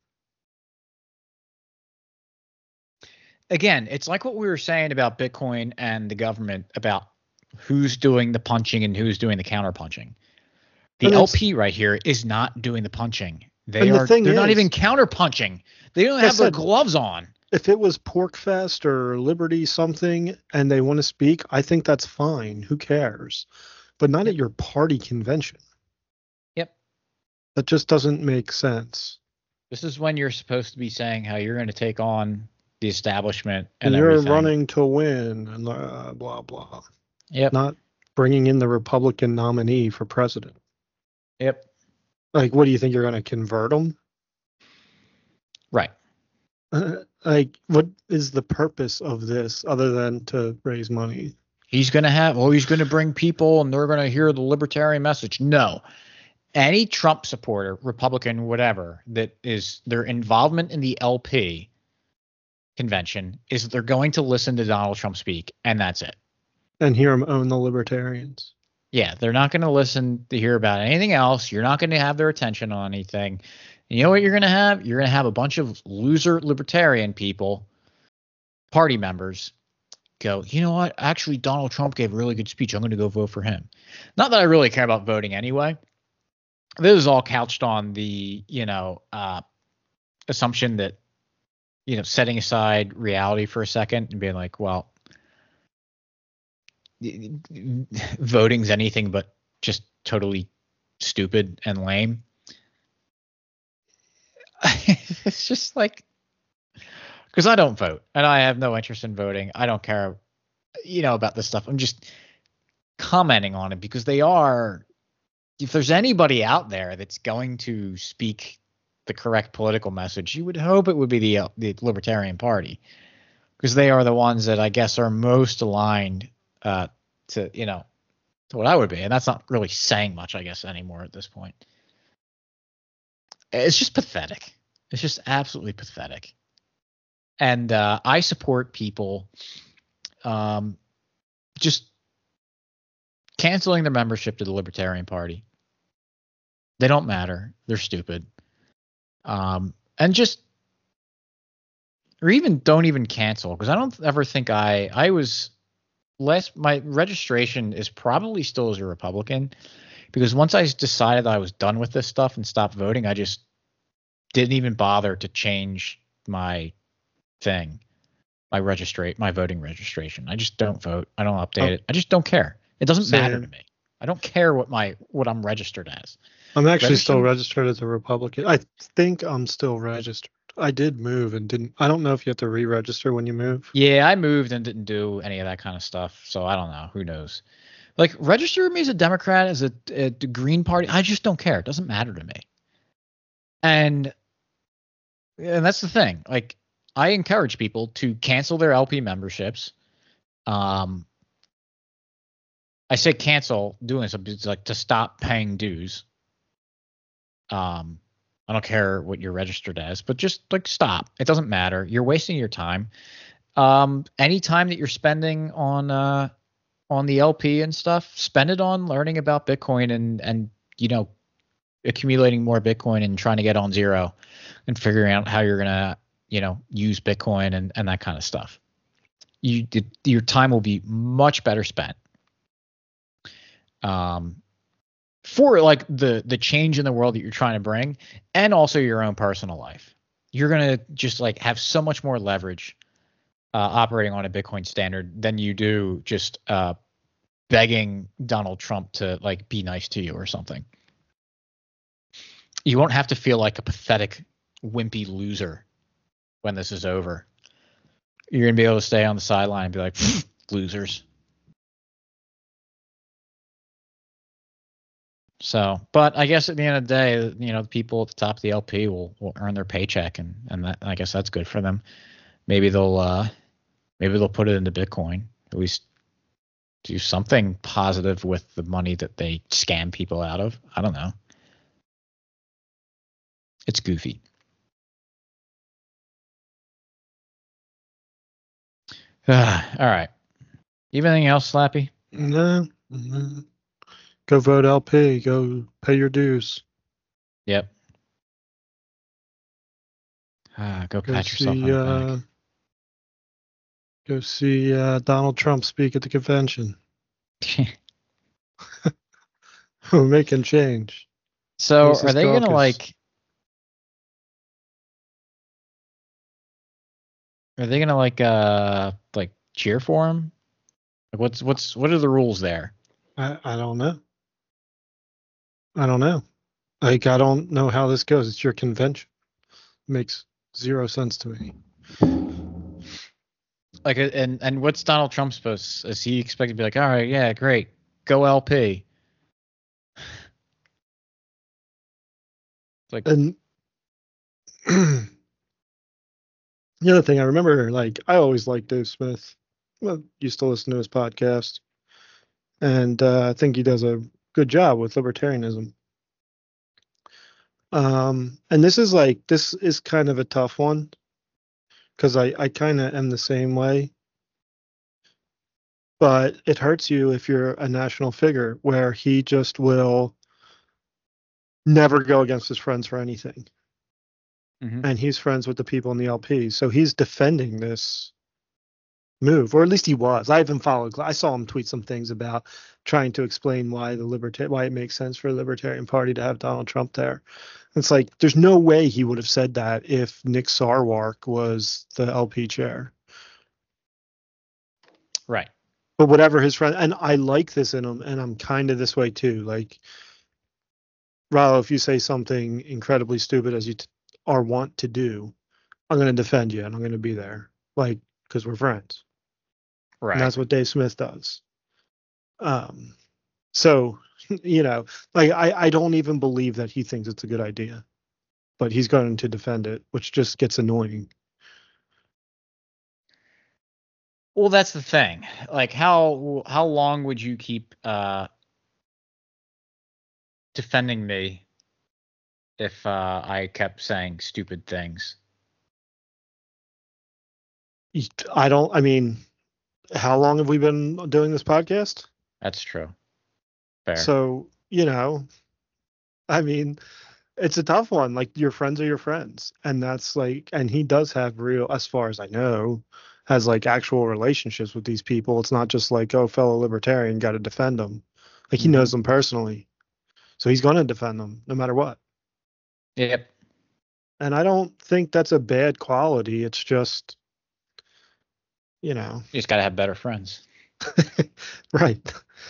Again, it's like what we were saying about Bitcoin and the government about who's doing the punching and who's doing the counter punching. The L P right here is not doing the punching. They are. The they're is, not even counter punching. They don't have their gloves on. If it was PorcFest or Liberty something and they want to speak, I think that's fine. Who cares? But not at your party convention. Yep. That just doesn't make sense. This is when you're supposed to be saying how you're going to take on the establishment and, and you're everything. running to win and uh, blah blah. Yep. Not bringing in the Republican nominee for president. Yep. Like, what do you think, you're going to convert them? Right. Uh, like, what is the purpose of this other than to raise money? He's going to have, oh, he's going to bring people and they're going to hear the libertarian message. No. Any Trump supporter, Republican, whatever, that is their involvement in the L P convention is they're going to listen to Donald Trump speak, and that's it. And hear him own the libertarians. Yeah, they're not going to listen to hear about anything else. You're not going to have their attention on anything. And you know what you're going to have? You're going to have a bunch of loser libertarian people party members go, you know what? Actually, Donald Trump gave a really good speech. I'm going to go vote for him. Not that I really care about voting anyway. This is all couched on the, you know, uh, assumption that, you know, setting aside reality for a second and being like, well, voting's anything but just totally stupid and lame. It's just like, because I don't vote and I have no interest in voting. I don't care, you know, about this stuff. I'm just commenting on it because they are, if there's anybody out there that's going to speak the correct political message, you would hope it would be the, the Libertarian Party, because they are the ones that I guess are most aligned uh, to, you know, to what I would be. And that's not really saying much, I guess, anymore at this point. It's just pathetic. It's just absolutely pathetic. And uh, I support people um, just canceling their membership to the Libertarian Party. They don't matter. They're stupid. Um, and just, or even don't even cancel, because I don't ever think I, I was less, my registration is probably still as a Republican, because once I decided I was done with this stuff and stopped voting, I just didn't even bother to change my thing, my registrate, my voting registration. I just don't vote. I don't update oh. it. I just don't care. It doesn't Same. matter to me. I don't care what my, what I'm registered as. I'm actually registered? still registered as a Republican. I think I'm still registered. I did move and didn't. I don't know if you have to re-register when you move. Yeah, I moved and didn't do any of that kind of stuff. So I don't know. Who knows? Like, register me as a Democrat, as a, a the Green Party. I just don't care. It doesn't matter to me. And and that's the thing. Like, I encourage people to cancel their L P memberships. Um, I say cancel doing this. It's like to stop paying dues. Um, I don't care what you're registered as, but just like stop. It doesn't matter. You're wasting your time. Um, any time that you're spending on uh, on the L P and stuff, spend it on learning about Bitcoin and and you know, accumulating more Bitcoin and trying to get on zero and figuring out how you're gonna, you know, use Bitcoin and and that kind of stuff. You did, your time will be much better spent. Um. For like the the change in the world that you're trying to bring, and also your own personal life. You're gonna just like have so much more leverage uh, operating on a Bitcoin standard than you do just uh, begging Donald Trump to like be nice to you or something. You won't have to feel like a pathetic, wimpy loser when this is over. You're gonna be able to stay on the sideline and be like, losers. So, but I guess at the end of the day, you know, the people at the top of the L P will, will earn their paycheck, and and that, I guess that's good for them. Maybe they'll uh, maybe they'll put it into Bitcoin. At least do something positive with the money that they scam people out of. I don't know. It's goofy. Uh, all right. You have anything else, Slappy? No. no. Go vote L P. Go pay your dues. Yep. Ah, go, go pat see, yourself on the uh, back. Go see uh, Donald Trump speak at the convention. We're making change. So, are they going to like... Are they going to like uh like cheer for him? Like, what's what's what are the rules there? I, I don't know. I don't know. Like, I don't know how this goes. It's your convention. It makes zero sense to me. Like, and and what's Donald Trump supposed? Is he expected to be like, all right, yeah, great, go L P? Like, and the other thing I remember, like, I always liked Dave Smith. I used to listen to his podcast, and uh, I think he does a good job with libertarianism. Um, and this is like, this is kind of a tough one, because I, I kind of am the same way. But it hurts you if you're a national figure, where he just will never go against his friends for anything. Mm-hmm. And he's friends with the people in the L P. So he's defending this move, or at least he was. I haven't followed. I saw him tweet some things about trying to explain why the liberta- why it makes sense for the Libertarian Party to have Donald Trump there. It's like there's no way he would have said that if Nick Sarwark was the L P chair. Right. But whatever his friend, and I like this in him, and I'm kind of this way too. Like, Rollo, if you say something incredibly stupid as you t- are wont to do, I'm going to defend you and I'm going to be there, like, because we're friends. Right. And that's what Dave Smith does. Um, so, you know, like I, I don't even believe that he thinks it's a good idea, but he's going to defend it, which just gets annoying. Well, that's the thing. Like, how how long would you keep uh, defending me if uh, I kept saying stupid things? I don't. I mean, how long have we been doing this podcast? That's true. Fair. So, you know, I mean, it's a tough one. Like, your friends are your friends, and that's like, and he does have real, as far as I know, has like actual relationships with these people. It's not just like, oh, fellow libertarian, got to defend them. Like, he Mhm. knows them personally, so he's going to defend them no matter what. Yep. And I don't think that's a bad quality. It's just, you know, You just gotta have better friends. right.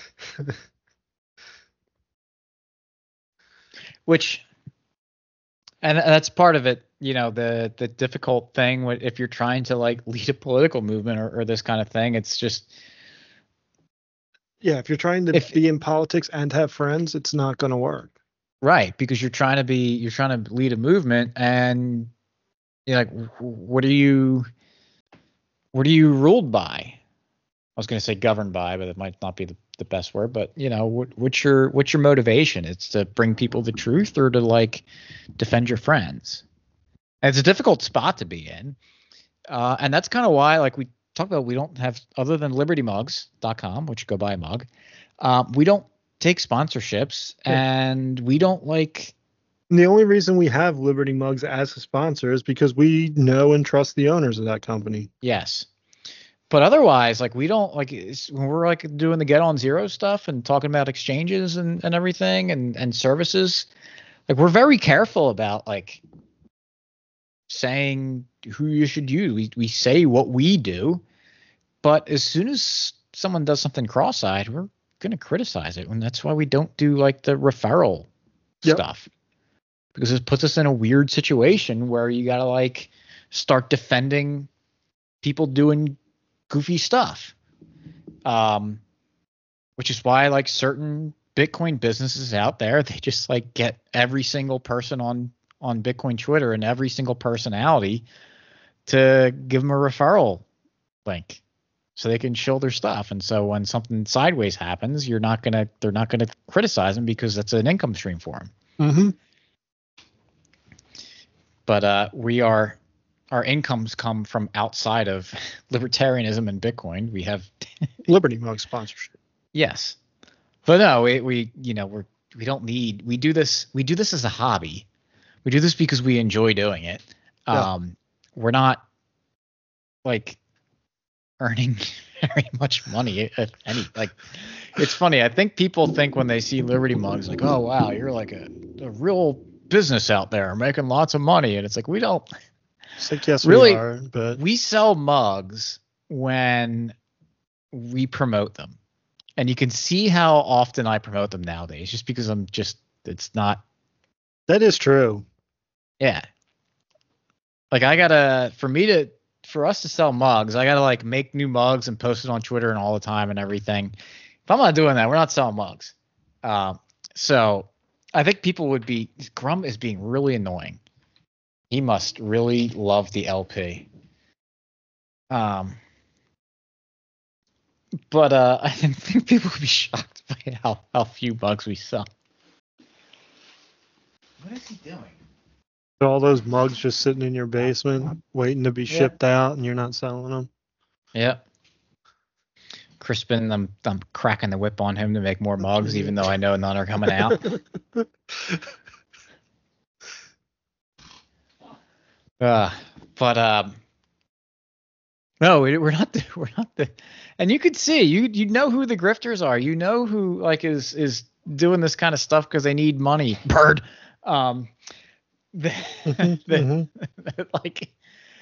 Which, and that's part of it. You know, the the difficult thing with, if you're trying to like lead a political movement or, or this kind of thing, it's just Yeah, if you're trying to If- be in politics and have friends, it's not going to work. right, because you're trying to be you're trying to lead a movement, and you're like, wh- what are you what are you ruled by? I was going to say governed by, but it might not be the, the best word. But you know, what, what's your what's your motivation? It's to bring people the truth, or to like defend your friends. And it's a difficult spot to be in, uh, and that's kind of why, like we talked about, we don't have, other than liberty mugs dot com, which go buy a mug. Um, we don't take sponsorships, and we don't like. And the only reason we have Liberty Mugs as a sponsor is because we know and trust the owners of that company. Yes. But otherwise, like we don't like it's, when we're like doing the Get On Zero stuff and talking about exchanges and, and everything and, and services, like we're very careful about like saying who you should use. We we say what we do, but as soon as someone does something cross-eyed, we're gonna criticize it, and that's why we don't do like the referral Yep. stuff, because it puts us in a weird situation where you gotta like start defending people doing goofy stuff, um, which is why like certain Bitcoin businesses out there, they just like get every single person on on Bitcoin Twitter and every single personality to give them a referral link so they can show their stuff. And so when something sideways happens, you're not gonna they're not gonna criticize them because that's an income stream for them. Mm-hmm. But uh, we are. Our incomes come from outside of libertarianism and Bitcoin. We have Liberty Mug sponsorship. Yes, but no, we, we you know we're we don't need we do this we do this as a hobby. We do this because we enjoy doing it. Yeah. Um, we're not like earning very much money, if any. Like, it's funny. I think people think when they see Liberty Mugs, like, oh wow, you're like a, a real business out there making lots of money, and it's like we don't. It's like, yes, Really, we are, but we sell mugs when we promote them. And you can see how often I promote them nowadays, just because I'm just, it's not. that is true. Yeah. Like I gotta, for me to, for us to sell mugs, I gotta like make new mugs and post it on Twitter and all the time and everything. If I'm not doing that, we're not selling mugs. Um, so I think people would be, Grum is being really annoying. He must really love the L P. Um, but uh, I think people would be shocked by how, how few mugs we sell. What is he doing? All those mugs just sitting in your basement, waiting to be shipped out, and you're not selling them. Yep. Crispin, I'm I'm cracking the whip on him to make more mugs, even though I know none are coming out. Uh, but um, No, we- we're not the, we're not the, and you could see, you you know who the grifters are. You know who like is is doing this kind of stuff because they need money. Bird, um, the, Mm-hmm, the, mm-hmm. like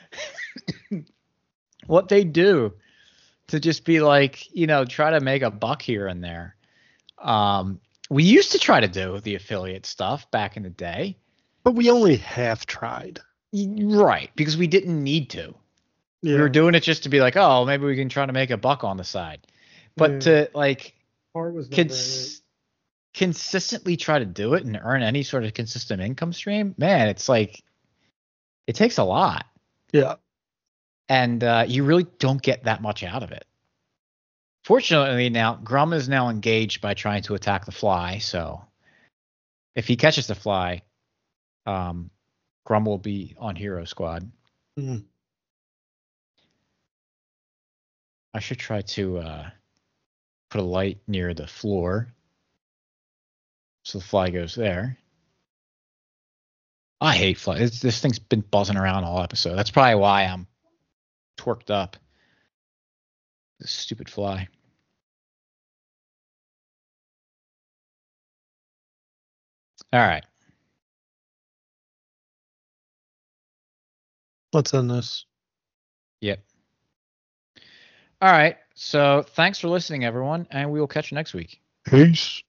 what they do to just be like, you know, try to make a buck here and there. Um, we used to try to do the affiliate stuff back in the day. But we only half tried. Right, because we didn't need to. Yeah. We were doing it just to be like, oh, maybe we can try to make a buck on the side. But Yeah. to like Part was never cons- consistently try to do it and earn any sort of consistent income stream, man, it's like it takes a lot. Yeah. And uh, you really don't get that much out of it. Fortunately, now Grum is now engaged by trying to attack the fly. So if he catches the fly, um, Grum will be on Hero Squad. Mm. I should try to uh, put a light near the floor so the fly goes there. I hate fly. This, this thing's been buzzing around all episode. That's probably why I'm twerked up. This stupid fly. All right. Let's end this. Yep. All right. So thanks for listening, everyone, and we will catch you next week. Peace.